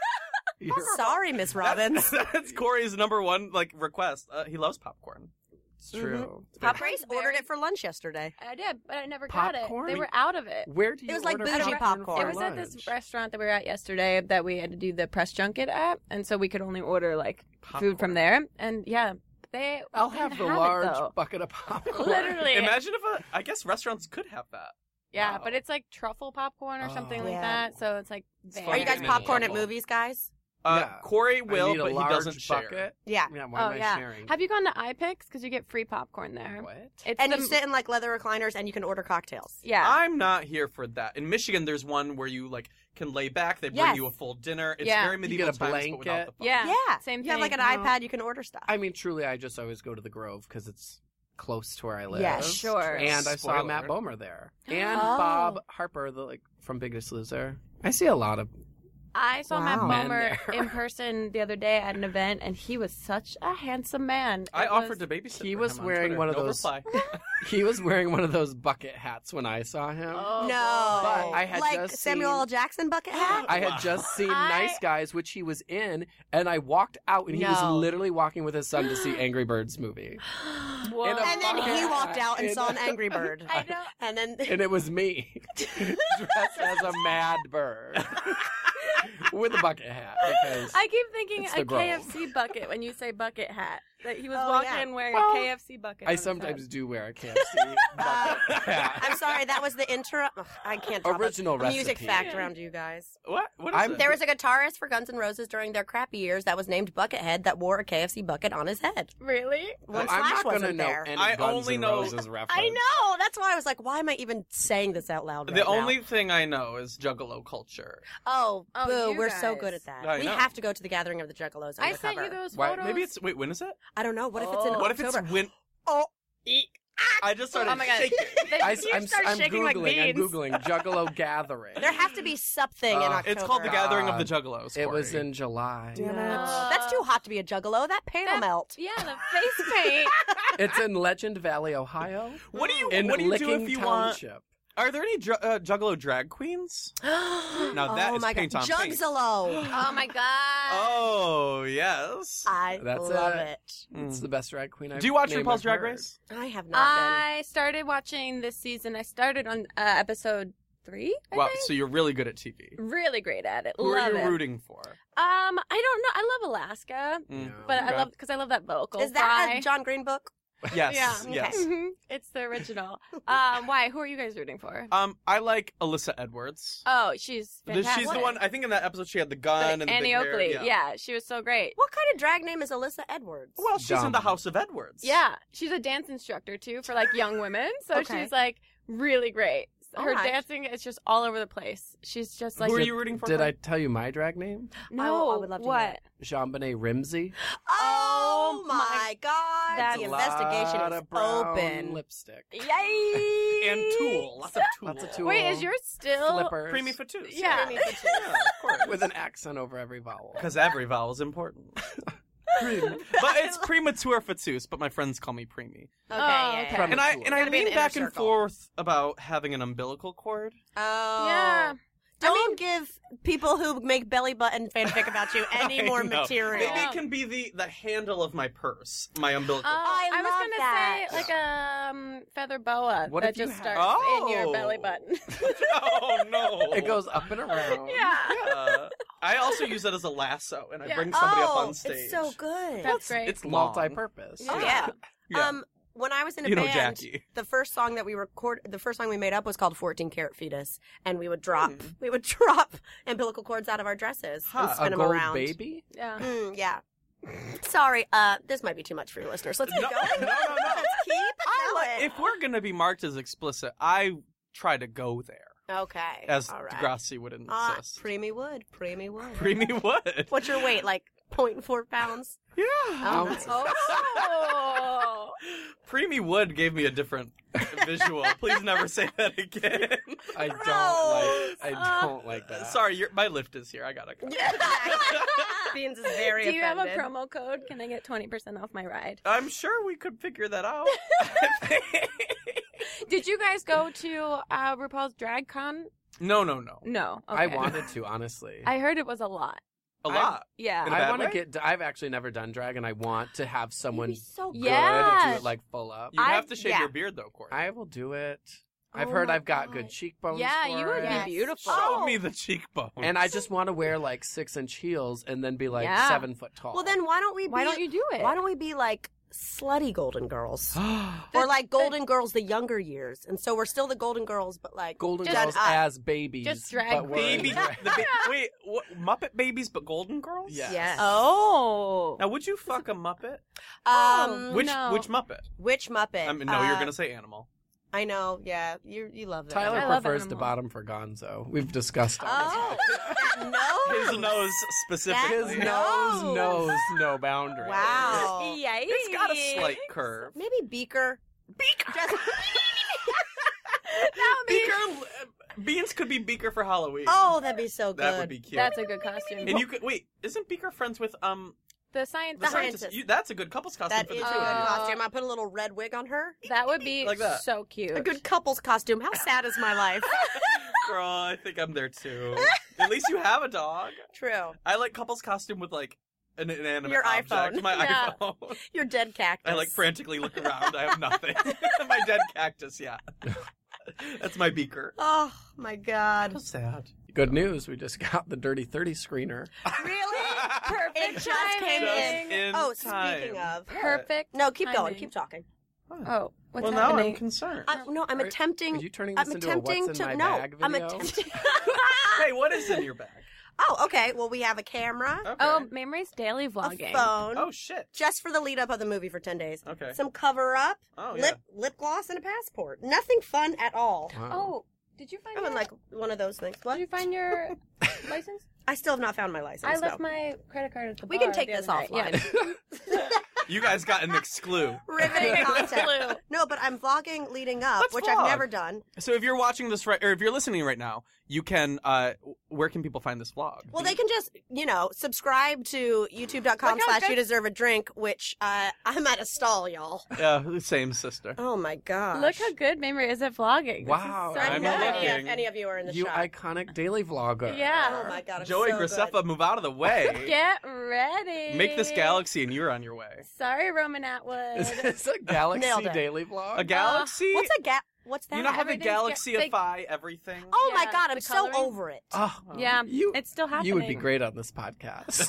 You're-
Sorry, Miss Robbins.
That's, that's Corey's number one like request. Uh, he loves popcorn.
It's true. It's
Pop
very-
Grace
Very-
ordered it for lunch yesterday.
I did, but I never
Popcorn?
got it. They were out of it.
Where do you
It was like
order
bougie popcorn.
It
for
was at this
lunch?
restaurant that we were at yesterday that we had to do the press junket at, and so we could only order like food from
Popcorn.
there. And yeah, they.
I'll
didn't
have the
it,
large
though.
bucket of popcorn.
Literally.
Imagine if a, I guess restaurants could have that.
Yeah,
Wow.
but it's like truffle popcorn or something
Oh.
like
Yeah.
that. So it's like.
It's
very
Are you guys
Very
popcorn at
minimal.
movies, guys?
Uh,
Yeah.
Corey
I
will,
need a
but he
large
doesn't share.
bucket.
Yeah.
Yeah, why
Oh
am I
yeah.
sharing?
Have you gone to iPix? Because you get free popcorn there.
What?
It's
And
the,
you sit in like leather recliners and you can order cocktails.
Yeah.
I'm not here for that. In Michigan, there's one where you like can lay back. They bring
Yes.
you a full dinner. It's
Yeah.
very
You
medieval
get a
times, but without
blanket.
the fun.
Yeah.
Yeah.
Same
You have like
thing.
an
No.
iPad, you can order stuff.
I mean, truly, I just always go to the Grove because it's close to where I live.
Yeah,
sure.
And I saw
Spoiler.
Matt Bomer there, and
Oh.
Bob Harper, the like from Biggest Loser. I see a lot of
I saw Matt
Wow.
Men
Bomer
there.
in person the other day at an event, and he was such a handsome man.
I
It
offered
was-
to babysit.
He
for
was
him on
wearing
Twitter.
one of
No
those-
reply.
he was wearing one of those bucket hats when I saw him.
Oh,
no.
But I had
like
just
Samuel
seen-
L. Jackson bucket hat?
I had just seen
I-
Nice Guys, which he was in, and I walked out, and he was
No.
literally walking with his son to see Angry Birds movie,
Whoa.
In a
And then he
bucket
walked out and
hat.
saw an Angry Bird.
I know.
And then
and it was me dressed as a mad bird with a bucket hat because
I keep thinking
It's
a
the Grove.
K F C bucket when you say bucket hat. That he was
Oh,
walking
yeah.
wearing
Well,
a K F C bucket.
I
on his
sometimes
head.
do wear a K F C bucket hat.
I'm sorry, that was the intro. Ugh, I can't drop
Original
a music
recipe.
fact around you guys.
What? What is
I'm-
it?
There was a guitarist for Guns N' Roses during their crappy years that was named Buckethead that wore a K F C bucket on his head.
Really?
When
Well, I'm
Slash
not gonna
wasn't
know
there.
any
I
Guns
only
N'
know-
Roses reference.
I know. That's why I was like, why am I even saying this out loud?
the
right now?
only thing I know is Juggalo culture.
Oh,
Oh,
boo!
you
We're so
guys.
good at that.
I
we
know.
have to go to the gathering of the Juggalos.
I sent
undercover.
you those
Why-
photos.
Maybe it's wait. When is it?
I don't know. What if it's in
Oh.
What if it's
October?
win?
Oh,
I just started
Oh my god!
shaking.
They-
I,
you
am
start
I'm
shaking
googling.
like
I'm
beans.
googling Juggalo Gathering.
there has to be something in
Uh,
October.
It's called the Gathering of the
God.
Juggalos.
It was
Corey.
in July.
No.
Uh,
That's too hot to be a Juggalo. That paint will
That-
melt.
Yeah, the face paint.
It's in Legend Valley, Ohio.
What do you?
In
what do you
Licking
do if you want?
Township.
Are there any ju- uh, Juggalo drag queens? Now that
oh
is
my
paint
god,
on paint.
Jugzalo.
Oh my god!
Oh yes.
I
That's
love
it.
it.
It's the best drag queen I've
Do you watch
name
RuPaul's
I've
Drag
heard.
Race?
I have not
I started watching this season. I started on uh, episode three. I
Wow,
think.
so you're really good at T V.
Really great at it.
Who
love
are you
it.
rooting for?
Um, I don't know. I love Alaska,
Mm.
Yeah.
but I
Okay.
love because I love that vocal.
been. Is that
fry.
a John Green book?
Yes.
Yeah.
Yes.
Mhm. It's the original. Um, why? Who are you guys rooting for?
Um, I like Alyssa Edwards.
Oh, she's
The-
fantastic.
she's the one. I think in that episode she had the gun
Like
and the
Annie
big hair.
Oakley.
Yeah.
Yeah, she was so great.
What kind of drag name is Alyssa Edwards?
Well, she's in
Dumb.
the House of Edwards.
Yeah, she's a dance instructor too for like young women. So
Okay.
she's like really great. Her
All right.
dancing is just all over the place. She's just like
Who are you rooting for?
Did I
Corey?
tell you my drag name?
no.
I would love to hear
what?
it.
Jean-Benet Rimsey.
Oh,
Oh
my
my-
god!
That's
the
a
investigation
Lot
is
of brown
open.
lipstick.
Yay!
And Tool. Lots of Tool.
Lots of Tool.
Wait, is yours still?
Flippers.
Creamy Fatous.
Yeah.
Creamy Fatous.
Yeah, of course.
with an accent over every vowel.
Because every vowel is important. But it's premature Fatous, but my friends call me Preemie.
Okay,
Oh,
yeah,
okay.
yeah.
And I and I
Gotta be an
lean
inner
back and
circle.
forth about having an umbilical cord.
Oh.
Yeah.
Don't give people who make belly button fanfic about you any
I
more
know.
material.
Maybe it can be the, the handle of my purse, my umbilical
Oh,
cord.
I
I, was
love
gonna
that.
say like a um, feather boa
What
that
if you
just
had-
starts in your
Oh.
belly button.
Oh no!
It goes up and around.
yeah,
Yeah. I also use it as a lasso, and I
Yeah.
bring somebody
oh,
up on stage.
it's so good.
that's great.
It's long.
Multi-purpose.
Oh yeah.
Yeah.
Um, when I was in a
You know
band,
Jackie.
the first song that we record, the first song we made up was called fourteen Karat Fetus, and we would drop,
Hmm.
we would drop umbilical cords out of our dresses and
Huh.
spin
A
them
gold
around.
baby?
yeah.
Mm, yeah. Sorry, uh, this might be too much for your listeners. Let's keep
No,
going.
no, no, no.
Let's keep
I like,
going.
if we're gonna be marked as explicit, I try to go there,
Okay.
as
all right.
Degrassi would
Ah,
insist.
preemie wood. Preemie wood.
Preemie would.
What's your weight? Like zero point four pounds?
Yeah.
Oh,
Ounces.
nice.
Oh.
Preemie wood gave me a different visual. Please never say that again.
I don't
Gross.
like. I don't like that.
Sorry, your my lift is here. I gotta. Go.
Beans is very
Do you have a
offended.
promo code? Can I get twenty percent off my ride?
I'm sure we could figure that out.
Did you guys go to uh, RuPaul's Drag Con?
no, no, no.
No.
I
okay.
wanted to, honestly.
I heard it was a lot.
A lot.
Yeah.
In a
I
bad
want to
way?
get. I've actually never done drag, and I want to have someone
You'd be so
good
good.
Yeah.
do it like full up.
You
I-
have to shave
yeah.
your beard though, Corey.
I will do it. I've
Oh
heard
my
I've got
God.
good cheekbones.
Yeah,
for
you would
it.
Yes.
be beautiful.
Show
Oh.
me the cheekbones.
And I just want to wear like six inch heels and then be like
Yeah.
seven foot tall.
Well, then why don't we?
Why
be,
don't you do it?
Why don't we be like slutty Golden Girls, or like Golden Girls the younger years? And so we're still the Golden Girls, but like
Golden
Just-
Girls
uh,
as babies.
just drag
but we're in
baby.
drag.
the ba- wait, what, Muppet babies, but Golden Girls?
Yes.
Yes.
Oh.
Now, would you fuck a Muppet?
Um,
Which
no.
which Muppet?
which Muppet?
I mean, no, you're
Uh,
gonna say animal.
I know. Yeah, you you love that.
Tyler
I love
prefers the
animal.
bottom for Gonzo. We've discussed all
Oh, no.
His nose specifically.
His
That-
nose
Nose.
knows no boundaries.
Wow.
Yikes.
It's got a slight curve.
Maybe Beaker.
Beaker.
Just-
That would be-
Beaker. Beans could be Beaker for Halloween.
oh, that'd be so good.
that would be cute.
That's a good costume.
and you could wait. Isn't Beaker friends with um
the science.
the
The
scientist?
scientist.
You, that's a good couple's costume
That
for
is
the
a
two
good
of you.
Uh,
costume. I put a little red wig on her.
That would be
Like that.
so cute.
A good couple's costume. How sad is my life?
Girl, I think I'm there too. At least you have a dog.
True.
I like couple's costume with like an inanimate
Your
object.
iPhone.
My
Yeah.
iPhone.
Your dead cactus.
I like frantically look around. I have nothing. My dead cactus. Yeah. That's my Beaker.
Oh my god.
How sad.
Good news, we just got the Dirty thirty screener.
Really?
Perfect
It just came
Just
in.
in
Oh,
time.
speaking of.
Perfect.
No, keep going.
timing.
Keep talking.
Oh, what's
well, now
happening?
I'm concerned.
I, no, I'm
Are-
attempting.
Are you turning
I'm
this into a
attempting
what's in
to
my
no.
bag
I'm
video?
attempting.
Hey, what is in your bag?
Oh, okay. Well, we have a camera,
Okay.
Oh, Mamrie's daily
a
vlogging.
phone,
Oh, shit.
just for the lead up of the movie for ten days.
Okay.
Some cover up,
Oh, yeah.
lip lip gloss, and a passport. Nothing fun at all.
Wow.
Oh, did you find
I
your,
would like one of those things. What?
Did you find your license?
I still have not found my license.
I left
no.
my credit card at the
We
bar
can take
the
this
other night.
offline.
Yeah.
You guys got an exclu.
Riveting content.
Clue.
No, but I'm vlogging leading up,
Let's
which
vlog.
I've never done.
So if you're watching this right, or if you're listening right now, you can. Uh, where can people find this vlog?
Well, they can just, you know, subscribe to youtube.com
Look how
slash
good-
you deserve a drink, which uh, I'm at a stall, y'all.
Yeah, same sister.
Oh my gosh.
Look how good Mamrie is at vlogging. This
Wow,
is so
I
I'm
know
good.
any
looking.
of, any of you are in the
You
shot.
iconic daily vlogger.
Yeah.
Oh my god, I'm
Joey
so
Graceffa,
good.
move out of the way.
Get ready.
Make this galaxy, and you're on your way.
Sorry, Roman Atwood.
Is this a Galaxy
Nailed it.
daily vlog?
A galaxy?
What's a gap? What's that?
you know how the
Everything's
galaxy
ga-
ify everything?
Oh my
Yeah,
god, I'm
the
so
coloring.
over it.
Oh,
Yeah,
you,
it's still happening.
you would be great on this podcast.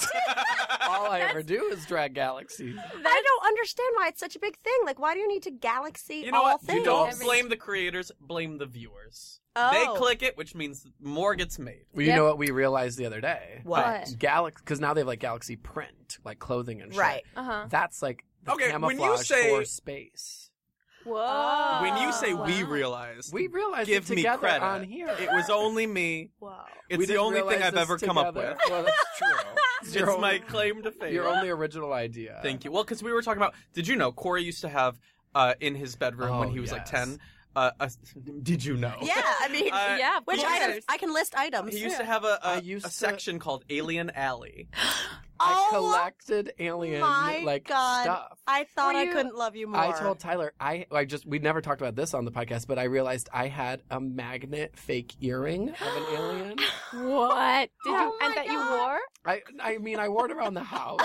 All I ever do is drag Galaxy.
I don't understand why it's such a big thing. Like, why do you need to galaxy
You know
all
what?
things?
You don't
Every-
blame the creators, blame the viewers.
Oh.
They click it, which means more gets made.
Well, you
Yep.
know what we realized the other day?
What?
Galaxy, because now they have like Galaxy print, like clothing and shit.
Right.
Uh huh.
That's like the
Okay, when you
camouflage
say-
for space.
Whoa.
When you say
wow.
we realized,
We realized
give
it
me
together
credit.
on here.
It was only me.
Wow.
It's
We
the
didn't
only thing
realize
I've
this
ever come up
together.
with.
Well, that's true.
It's
your own-
my claim to fame.
Your only original idea.
Thank you. Well, because we were talking about. Did you know Corey used to have uh, in his bedroom when
Oh,
he was like
yes.
ten? Uh, a, did you know?
Yeah, I mean,
Uh,
Yeah.
which
course.
items? I can list items.
He used to have a,
I
a,
used
a
to-
section called Alien Alley.
I
Oh,
collected alien
my
like
God.
stuff.
I thought
Were
I
you-
couldn't love you more.
I told Tyler, I I just we never talked about this on the podcast, but I realized I had a magnet fake earring of an alien.
What? Did
Oh
you? And
my
that you
God.
wore?
I I mean I wore it around the house.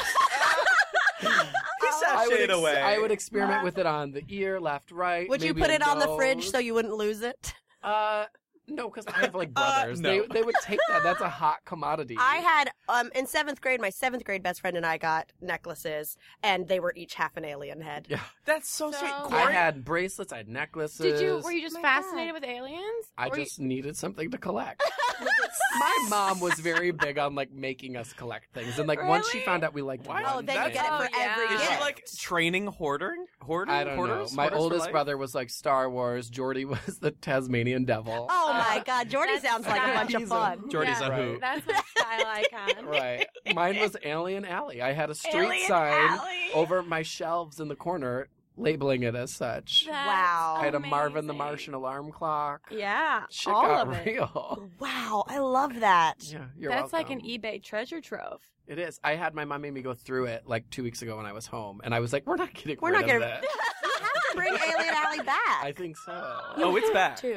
He
I would
sashayed
ex-
away.
I would experiment with it on the ear, left, right.
Would you
maybe
put
a
it on the fridge
nose.
so you wouldn't lose it?
Uh, no, because I have like
Uh,
brothers.
no.
They they would take that. That's a hot commodity.
I had um in seventh grade, my seventh grade best friend and I got necklaces, and they were each half an alien head.
Yeah.
That's so,
So-
sweet.
I
Corey,
I had bracelets. I had necklaces.
Did you? Were you just
my
fascinated
God.
with aliens?
I
Or you-
just needed something to collect. My mom was very big on like making us collect things, and like once she
Really?
found out we liked
Why?
Oh,
one
then you
thing-
get it
Oh,
for
yeah.
every
is
gift.
she like training hoarder? Hoarder?
I don't
Hoarders?
know. My
Hoarders for
oldest
life?
brother was like Star Wars. Jordy was the Tasmanian Devil.
Oh my God, Jordy
That's
sounds like a bunch of
He's a-
fun.
Jordy's
Yeah,
a
Right.
hoot.
That's my style icon.
Right. Mine was Alien Alley. I had a street
Alien
sign
Alley.
over my shelves in the corner, labeling it as such.
That's
Wow.
I had a Marvin the
amazing.
Martian alarm clock.
Yeah,
Shit
all
got
of it.
real.
Wow, I love that.
Yeah, you're
That's like
welcome.
an eBay treasure trove.
It is. I had my mom made me go through it like two weeks ago when I was home, and I was like, "We're not getting
We're
rid
not
of
getting.
that."
You have to bring Alien Alley back.
I think so.
Oh, it's back.
Too.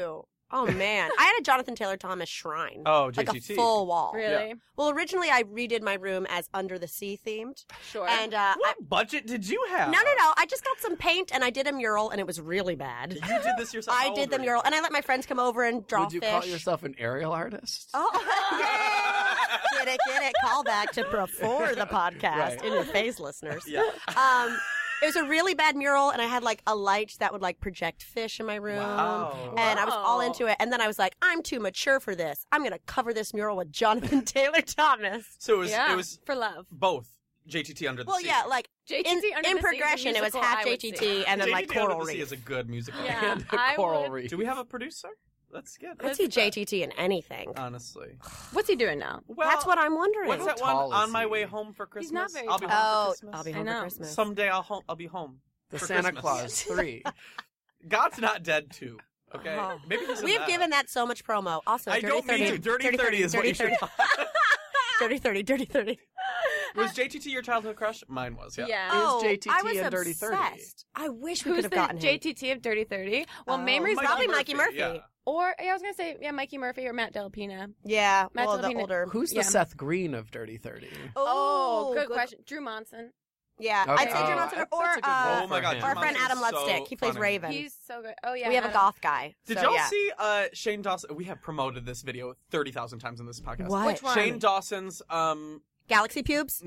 Oh man, I had a Jonathan Taylor Thomas shrine.
Oh,
like
J T T.
a full wall.
Really?
Well, originally I redid my room as Under the Sea themed,
Sure.
and uh, I,
What budget did you have?
no, no, no. I just got some paint and I did a mural, and it was really bad.
You did this yourself.
I
How
did
old
the
were
mural, and I let my friends come over and draw
Would you
fish.
call yourself an aerial artist?
Oh, yeah. Get it, get it. Call back to before the podcast.
Right.
In your face, listeners.
Yeah.
Um, it was a really bad mural, and I had like a light that would like project fish in my room.
Wow.
And I was all
Wow.
into it. And then I was like, I'm too mature for this. I'm going to cover this mural with Jonathan Taylor Thomas.
So it was,
yeah,
it was
for love.
both J T T Under the
Well,
Sea.
yeah, like
J T
in,
T Under
in
the Sea is a
progression, it was
musical
half
I
J
would
T
see.
T and then like
J T T Under
Coral
the Sea
Reef.
is a good musical.
Yeah,
And a
I
coral
would-
reef.
Do we have a producer? That's good.
I'd see J T T in anything.
Honestly.
What's he doing now?
Well,
That's what I'm wondering.
What's that
How
one?
tall is
On my
he?
way home for Christmas.
He's not very
I'll be
tall.
home
Oh,
for Christmas.
I'll be
I
home for
know.
Christmas.
Someday I'll home. I'll be home.
The
for
Santa
Christmas.
Claus three.
God's not dead too. Okay.
Oh.
Maybe he's in
We've
that.
given that so much promo. Also,
I
dirty
don't mean to.
thirty,
Dirty thirty is what
dirty
you should.
thirty, dirty thirty, dirty thirty.
Was J T T your childhood crush? Mine was. Yeah.
Yeah.
Oh,
J T T
I was
and Dirty thirty?
obsessed. I wish we
Who's
could have
the
gotten him.
J T T of Dirty thirty? Well,
Oh,
Mamrie's
Mikey probably Mikey Murphy.
Yeah.
or yeah, I was gonna say yeah, Mikey Murphy or Matt Delpina.
Yeah,
Matt
well, the
Delpina-
older.
Who's
Yeah.
the Seth Green of Dirty thirty?
Oh, good, question. Drew Monson.
Yeah,
Okay.
I'd say Drew
Oh,
Monson
that's
or,
a good
uh,
role
Oh my
for
God,
him.
Drew
our friend
Monson's
Adam
so
Ludstick. He plays
funny.
Raven.
He's so good. Oh yeah,
we have a
Adam.
goth guy.
Did
so,
y'all
yeah.
see uh, Shane Dawson? We have promoted this video thirty thousand times in this podcast.
What?
Which one?
Shane Dawson's um
Galaxy Pubes?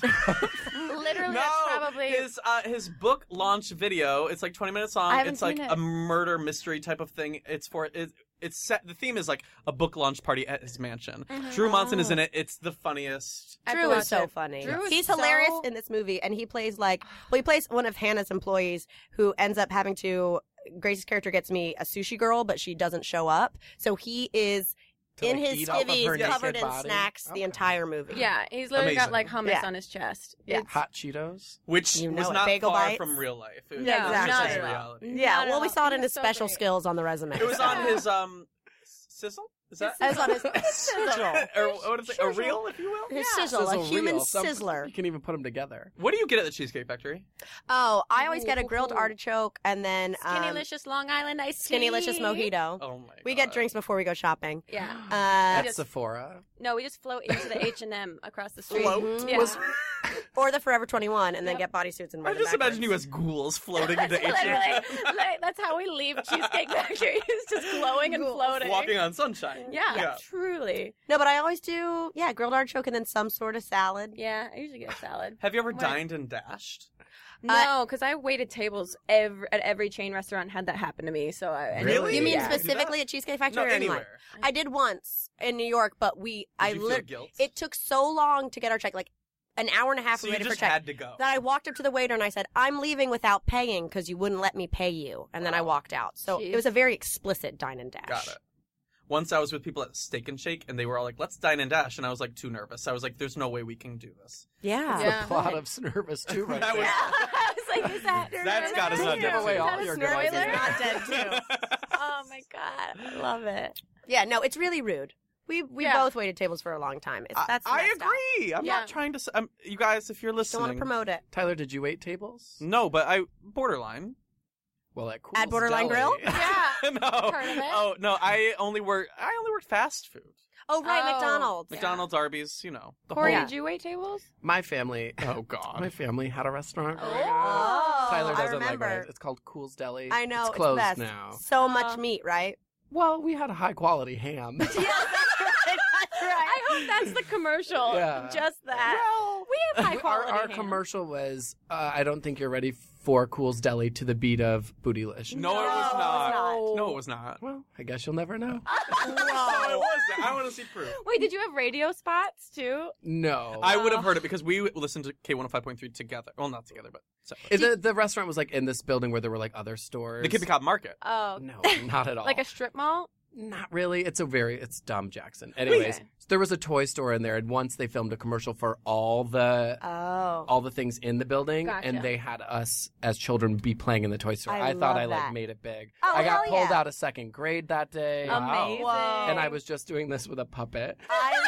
Literally,
no,
that's probably
his uh, his book launch video. It's like twenty minutes long.
I haven't
It's like
seen it.
a murder mystery type of thing. It's for it. It's set. The theme is like a book launch party at his mansion. Drew Monson is in it. It's the funniest.
I have to
Drew is
watch
so
it.
funny.
Drew is
He's
so-
hilarious in this movie, and he plays like well, he plays one of Hannah's employees who ends up having to. Grace's character gets me a sushi girl, but she doesn't show up. So he is
To,
in
like,
his
eat off of her
skivvies,
naked
covered in
body?
snacks the
Okay.
entire movie.
Yeah, he's literally got
Amazing.
like hummus
Yeah.
on his chest.
Yeah.
It's-
Hot Cheetos?
Which
You know
was
it.
not
Bagel
far
bites?
from real life. It was
Yeah,
just
exactly.
his
Not at all.
reality.
Yeah,
Not
well,
at
we
all.
saw it in
He
his
was so
special
great.
skills on the resume.
It was
so.
on his um sizzle. Is that?
It was on his
sizzle. or what is it? A reel, if you will.
His
Yeah.
sizzle, a
Sizzle
human
reel. Some-
sizzler.
You can even put them together.
What do you get at the Cheesecake Factory?
Oh, I always get a
Ooh.
grilled artichoke and then um,
Skinnylicious Long Island iced tea.
Skinnylicious mojito.
Oh my.
We
God.
get drinks before we go shopping.
Yeah.
Uh,
At
just-
Sephora.
No, we just float into the H and M across the street.
Float?
Yeah.
Was-
or the Forever twenty-one, and then
Yep.
get bodysuits and
I
run
just
backwards.
imagine you as ghouls floating into
Literally,
H and M,
like, that's how we leave Cheesecake Factory. It's just glowing and floating.
walking on sunshine.
Yeah,
Yeah.
truly.
No, but I always do, yeah, grilled artichoke and then some sort of salad.
Yeah, I usually get a salad.
Have you ever
What?
dined and dashed?
No, because I waited tables every, at every chain restaurant and had that happen to me. So I I
Really?
never-
You mean
yeah.
specifically at Cheesecake Factory
No,
or in
anywhere.
life? I did once in New York, but we, I
Did you feel
lit-
guilt?
it took so long to get our check, like an hour and a half
So
we
you
waited
just
for check.
had to go.
That I walked up to the waiter and I said, I'm leaving without paying because you wouldn't let me pay you. And then I
Oh.
walked out. So
Jeez.
it was a very explicit dine and dash.
Got it. Once I was with people at Steak and Shake, and they were all like, "Let's dine and dash," and I was like too nervous. I was like, "There's no way we can do this."
Yeah.
Yeah.
The plot of Nervous too, right
That
there.
was-
I was like, is that?
That's got us
Don't
not
give
dead
away
too.
all
Is that
your
a
good
spoiler?
ideas.
Not dead too.
Oh my god, I love it.
Yeah, no, it's really rude. We we
Yeah.
both waited tables for a long time. It's,
I,
that's
I
messed up.
agree. I'm
Yeah.
not trying to. s- Um, you guys, if you're
Don't want to
listening,
promote it.
Tyler, did you wait tables?
no, but I borderline.
Well, at Cool's
At Borderline
Deli.
Grill?
Yeah.
no.
Heard of it?
Oh no, I only work. I only worked fast food.
Oh, right,
Oh.
McDonald's.
McDonald's, Arby's, you know. The
Corey,
whole.
did you wait tables?
My family.
Oh God.
My family had a restaurant. growing
Oh.
up. Tyler
I
doesn't like
remember.
it. It's called Cool's Deli.
I know,
It's
it's,
closed
the best.
now.
So much
Oh.
meat, right?
Well, we had a high quality ham.
Yeah, that's right.
I hope that's the commercial.
Yeah.
Just that.
Well,
we have high
our,
quality.
our
ham.
commercial was, uh, I don't think you're ready for Cool's Deli to the beat of Bootylicious.
No, it was
No, it was
not.
not.
No, it was not.
Well, I guess you'll never know.
No, it wasn't. I want to see proof.
Wait, did you have radio spots too?
No.
I would have heard it because we listened to K one oh five point three together. Well, not together, but separately.
the, the restaurant was like in this building where there were like other stores.
The Kippy Cop Market.
Oh,
No, not at all.
like a strip mall.
Not really. It's a very, it's dumb, Jackson. Anyways,
Okay.
there was a toy store in there, and once they filmed a commercial for all the
Oh.
all the things in the building,
Gotcha.
and they had us as children be playing in the toy store.
I
I, thought
love
I like
that.
made it big.
Oh,
I got
hell
pulled
yeah.
out of second grade that day,
Amazing.
Whoa.
and I was just doing this with a puppet
I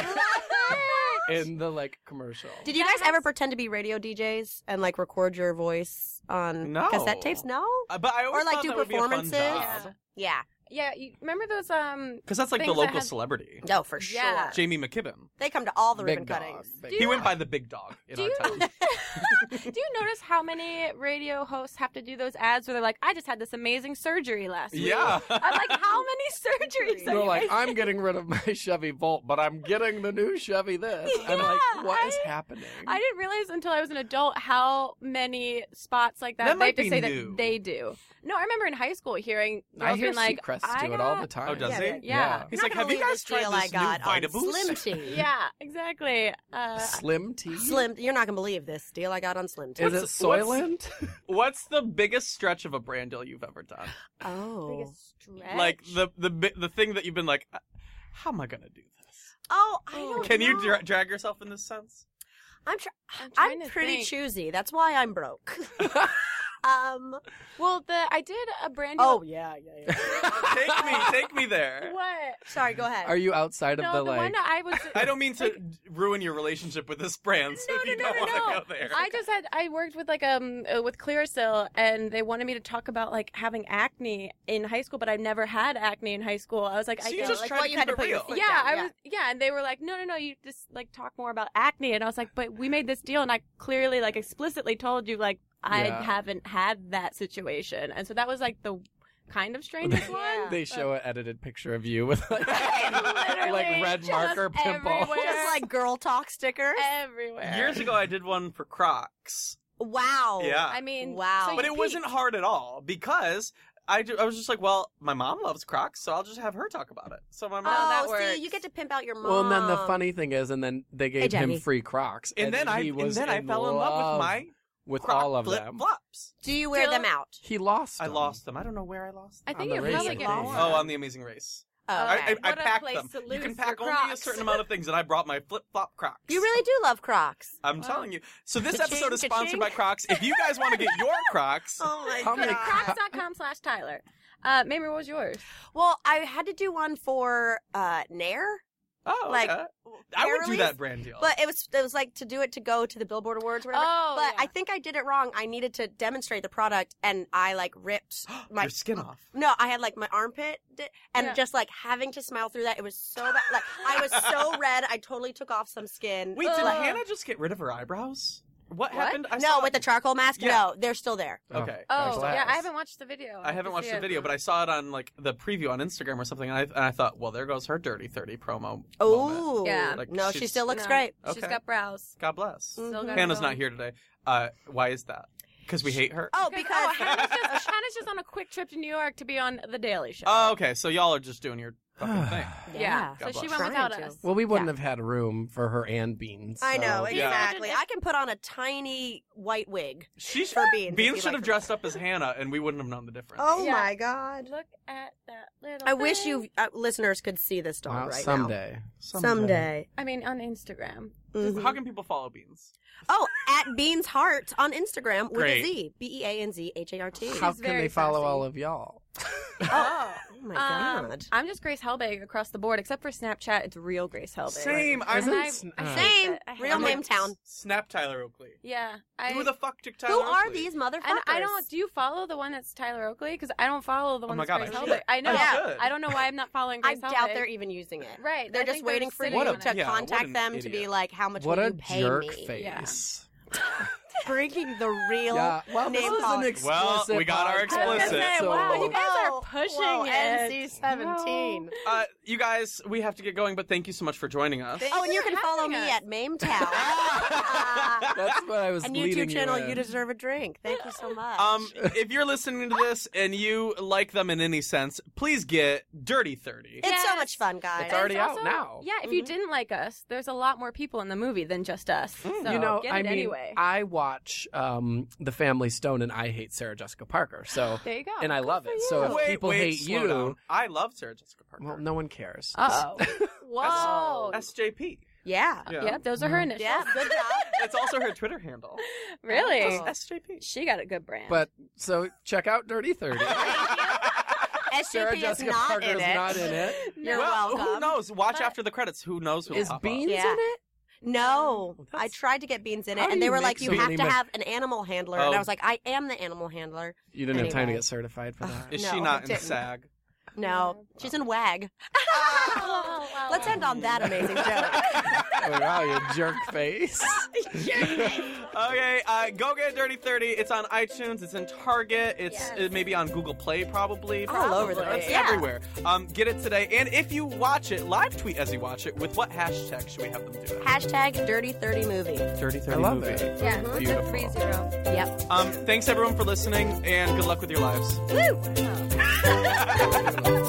love it.
in the like commercial.
Did you
That
guys
has-
ever pretend to be radio D Js and like record your voice on
No.
cassette tapes? No.
Uh, but I always
Or like
thought
do
that would be a fun
performances?
job.
Yeah.
Yeah, you remember those um
Because that's like the
Things that
local
have-
celebrity.
No, for sure.
Yeah.
Jamie McKibben.
They come to all the
Big
ribbon
dog.
cuttings.
Big
Do
He
you-
went by the big dog in
Do
our
you
town.
do you notice how many radio hosts have to do those ads where they're like, I just had this amazing surgery last week?
Yeah.
I'm like, how many surgeries? are
They're
you
like,
guys
I'm getting rid of my Chevy Volt, but I'm getting the new Chevy this. I'm like,
Yeah,
what is
I-
happening?
I didn't realize until I was an adult how many spots like that,
That
they
might
have to
be
say
new.
that they do. No, I remember in high school hearing
I
girls
hear
being like,
Seacrest
I
do it all
got-
the time.
Oh, does
Yeah,
he?
yeah.
Yeah.
He's
I'm
like,
not
have
gonna
you
leave
guys
this
tried
deal
this
I got
new
on
Vitaboost?
Slim Tea.
Yeah, exactly. Uh,
Slim tea?
Slim, you're not gonna believe this deal I got on Slim Tea.
Is it
What's-
Soylent?
What's the biggest stretch of a brand deal you've ever done?
Oh,
biggest stretch.
Like the the bi- the thing that you've been like, how am I gonna do this?
oh, I don't.
Can you
know.
dra- drag yourself in this sense?
I'm tr-
I'm,
I'm
trying to
pretty
think.
choosy. That's why I'm broke. um.
Well, the I did a brand deal.
Oh yeah, yeah, yeah.
Take me, take me there.
What?
Sorry, go ahead.
Are you outside of
No,
the,
the
like...
one that I was.
I don't mean to ruin your relationship with this brand, so
No,
if you
no,
don't
no,
want
no,
to
no.
go there.
I just had I worked with like um uh, with Clearasil, and they wanted me to talk about like having acne in high school, but I never had acne in high school. I was like,
So
I
you
don't-
just
like,
try
well,
to
you
keep
had to
it
put your
real.
foot
yeah,
down,
I
yeah.
was yeah, and they were like, no, no, no, you just like talk more about acne, and I was like, but we made this deal, and I clearly like explicitly told you like I
Yeah.
haven't had that situation, and so that was like the kind of strangest one.
Yeah.
They show an edited picture of you with like,
Literally
like red
just
marker pimple.
everywhere.
Just like girl talk stickers.
Everywhere.
Years ago, I did one for Crocs,
Wow.
Yeah.
I mean,
Wow.
so
but
you
it wasn't
peaked.
hard at all because I, ju- I was just like, well, my mom loves Crocs, so I'll just have her talk about it. So my mom,
Oh, that
Oh,
works.
see, you get to pimp out your mom.
Well, and then the funny thing is, and then they gave him
Jamie.
free Crocs,
and then I
he
and
was
then I
in
fell in love with my
with
Croc
all of
flip
them.
flops.
Do you wear
Still-
them out?
He lost.
I
them.
lost them. I don't know where I lost
I
them.
think
on
you're
the
probably
racing
getting
day.
more.
Oh, on the Amazing Race.
Oh,
I,
okay.
I, I
What a
packed
place
them.
to
You
lose
can
for
pack only a
Crocs.
certain amount of things, and I brought my flip flop Crocs.
You really do love Crocs.
I'm
Wow.
telling you. So this
Ka-ching,
episode is sponsored
ka-ching.
by Crocs. If you guys want to get your Crocs,
Oh my
How
Go
many
to crocs dot com slash Tyler. Uh, Mamie, what was yours?
Well, I had to do one for uh Nair.
oh,
Like,
okay. I would do
Airleaf?
that brand deal.
But it was it was like to do it to go to the Billboard Awards, or whatever.
Oh,
but
yeah.
I think I did it wrong. I needed to demonstrate the product, and I like ripped my
your skin off.
No, I had like my armpit, di- and
Yeah.
just like having to smile through that. It was so bad. Like I was so red. I totally took off some skin.
Wait, did
Ugh.
Hannah just get rid of her eyebrows? What,
What?
happened? I
no,
saw
with the charcoal mask.
Yeah.
No, they're still there.
Okay.
Oh,
Glass.
yeah, I haven't watched the video.
I haven't watched the video, but I saw it on like the preview on Instagram or something, and I, and I thought, well, there goes her Dirty thirty promo. moment.
Oh,
Yeah.
Like,
no, she
she's-
still looks
No,
great.
She's
Okay.
got brows.
God bless.
Still
Mhm.
got
Hannah's
them.
not here today. Uh, why is that? Because we hate her.
Oh,
Because
because
oh, Hannah's, just, Hannah's just on a quick trip to New York to be on The Daily Show.
Oh, okay. So y'all are just doing your fucking thing.
yeah.
God
So she
bless.
went without
Trying to.
us.
Well, we wouldn't
Yeah.
have had room for her and Beans.
I know
so-
Yeah.
exactly.
Imagine if-
I can put on a tiny white wig.
She
For Beans, if
Beans
you
should
like
have
her.
dressed up as Hannah, and we wouldn't have known the difference.
Oh
Yeah.
my god!
Look at that little.
I wish
thing.
you uh, listeners could see this dog
Well,
right
someday.
now. Someday.
I mean, on Instagram.
Mhm.
How can people follow Beans?
Oh, at Beans Heart on Instagram with
Great.
a Z. B E A N Z H A R T.
How
She's
can
very
they follow
sassy.
all of y'all?
Oh.
Oh my
Um,
god.
I'm just Grace Helbig across the board, except for Snapchat. It's real Grace Helbig.
Same. I'm
Isn't
I,
Sn-
I
uh,
hate
Same.
it. I hate
Real
it.
name town.
Snap Tyler Oakley.
Yeah. I,
Who the fuck took Tyler
Who
Oakley?
are these motherfuckers?
and I don't. Do you follow the one that's Tyler Oakley? Because I don't follow the
Oh
one
my
that's
God,
Grace
I
Helbig.
should.
I know.
I
should.
I don't know why I'm not following
I
Grace Helbig.
doubt they're even using it.
Right.
They're
I
just
think they're
waiting for
sitting
you
What a-
on
to
it.
yeah, what
contact
an
them to
idiot.
be like, how much
What
will
a
you pay
jerk
me?
face.
Bringing the real
Yeah, well, this
name
is an
calling.
explicit
Well, we got our
podcast,
explicit.
I was gonna say,
so-
wow, you guys are
Whoa,
pushing
whoa,
it.
N C seventeen.
Uh, you guys, we have to get going, but thank you so much for joining us.
Thank
Oh, and you
for
can follow
having
me
us.
at MameTown.
That's what I was
and
leading
YouTube channel,
you
you,
in.
deserve a drink. Thank you so much.
Um, if you're listening to this and you like them in any sense, please get Dirty thirty.
it's so
Yes.
much fun, guys.
It's already
It's
out
also-
now.
Yeah, if you
Mhm.
didn't like us, there's a lot more people in the movie than just us. So
you know,
get
I
it
mean,
anyway.
I watch um, The Family Stone, and I hate Sarah Jessica Parker. So,
there you go.
and I
Good
love
for
it.
you.
So if
wait,
people
wait,
hate
slow
you,
down. I love Sarah Jessica Parker.
well, no one cares.
Uh oh. Whoa.
S J P.
Yeah.
Yeah.
Yep, those are her initials.
Yeah, good job.
It's also her Twitter handle.
Really?
Oh.
S J P.
She got a good brand.
But so check out Dirty thirty.
S J
Sarah
P is
Jessica
not
Parker
in
is
it.
not in it.
You're
well,
welcome.
who knows? Watch
But-
after the credits. Who knows who
Is
will pop
Beans
Yeah.
in it?
No,
Well,
I
that's-
tried to get Beans in
How
it,
do
and they
you
were
make
like,
so
"You have
many
to
mis-
have an animal handler," and
Oh.
I was like, "I am the animal handler."
You didn't have time to
Anyway.
get certified for that.
Is
No,
she
I
not in
didn't.
SAG?
No, she's in WAG.
Oh,
Let's end on that amazing joke.
Oh, wow, you jerk face.
Okay, uh, go get Dirty thirty. It's on iTunes. It's in Target. It's
Yes.
it may be on Google Play, probably.
All over the
Probably.
place,
It's
yeah.
everywhere. Um, get it today. And if you watch it, live tweet as you watch it. With what hashtag should we have them do it?
Hashtag Dirty thirty movie.
Dirty thirty
I love
movie.
it.
Yeah, it's
Beautiful.
a free zero.
Yep.
Um, thanks everyone for listening, and good luck with your lives.
Woo!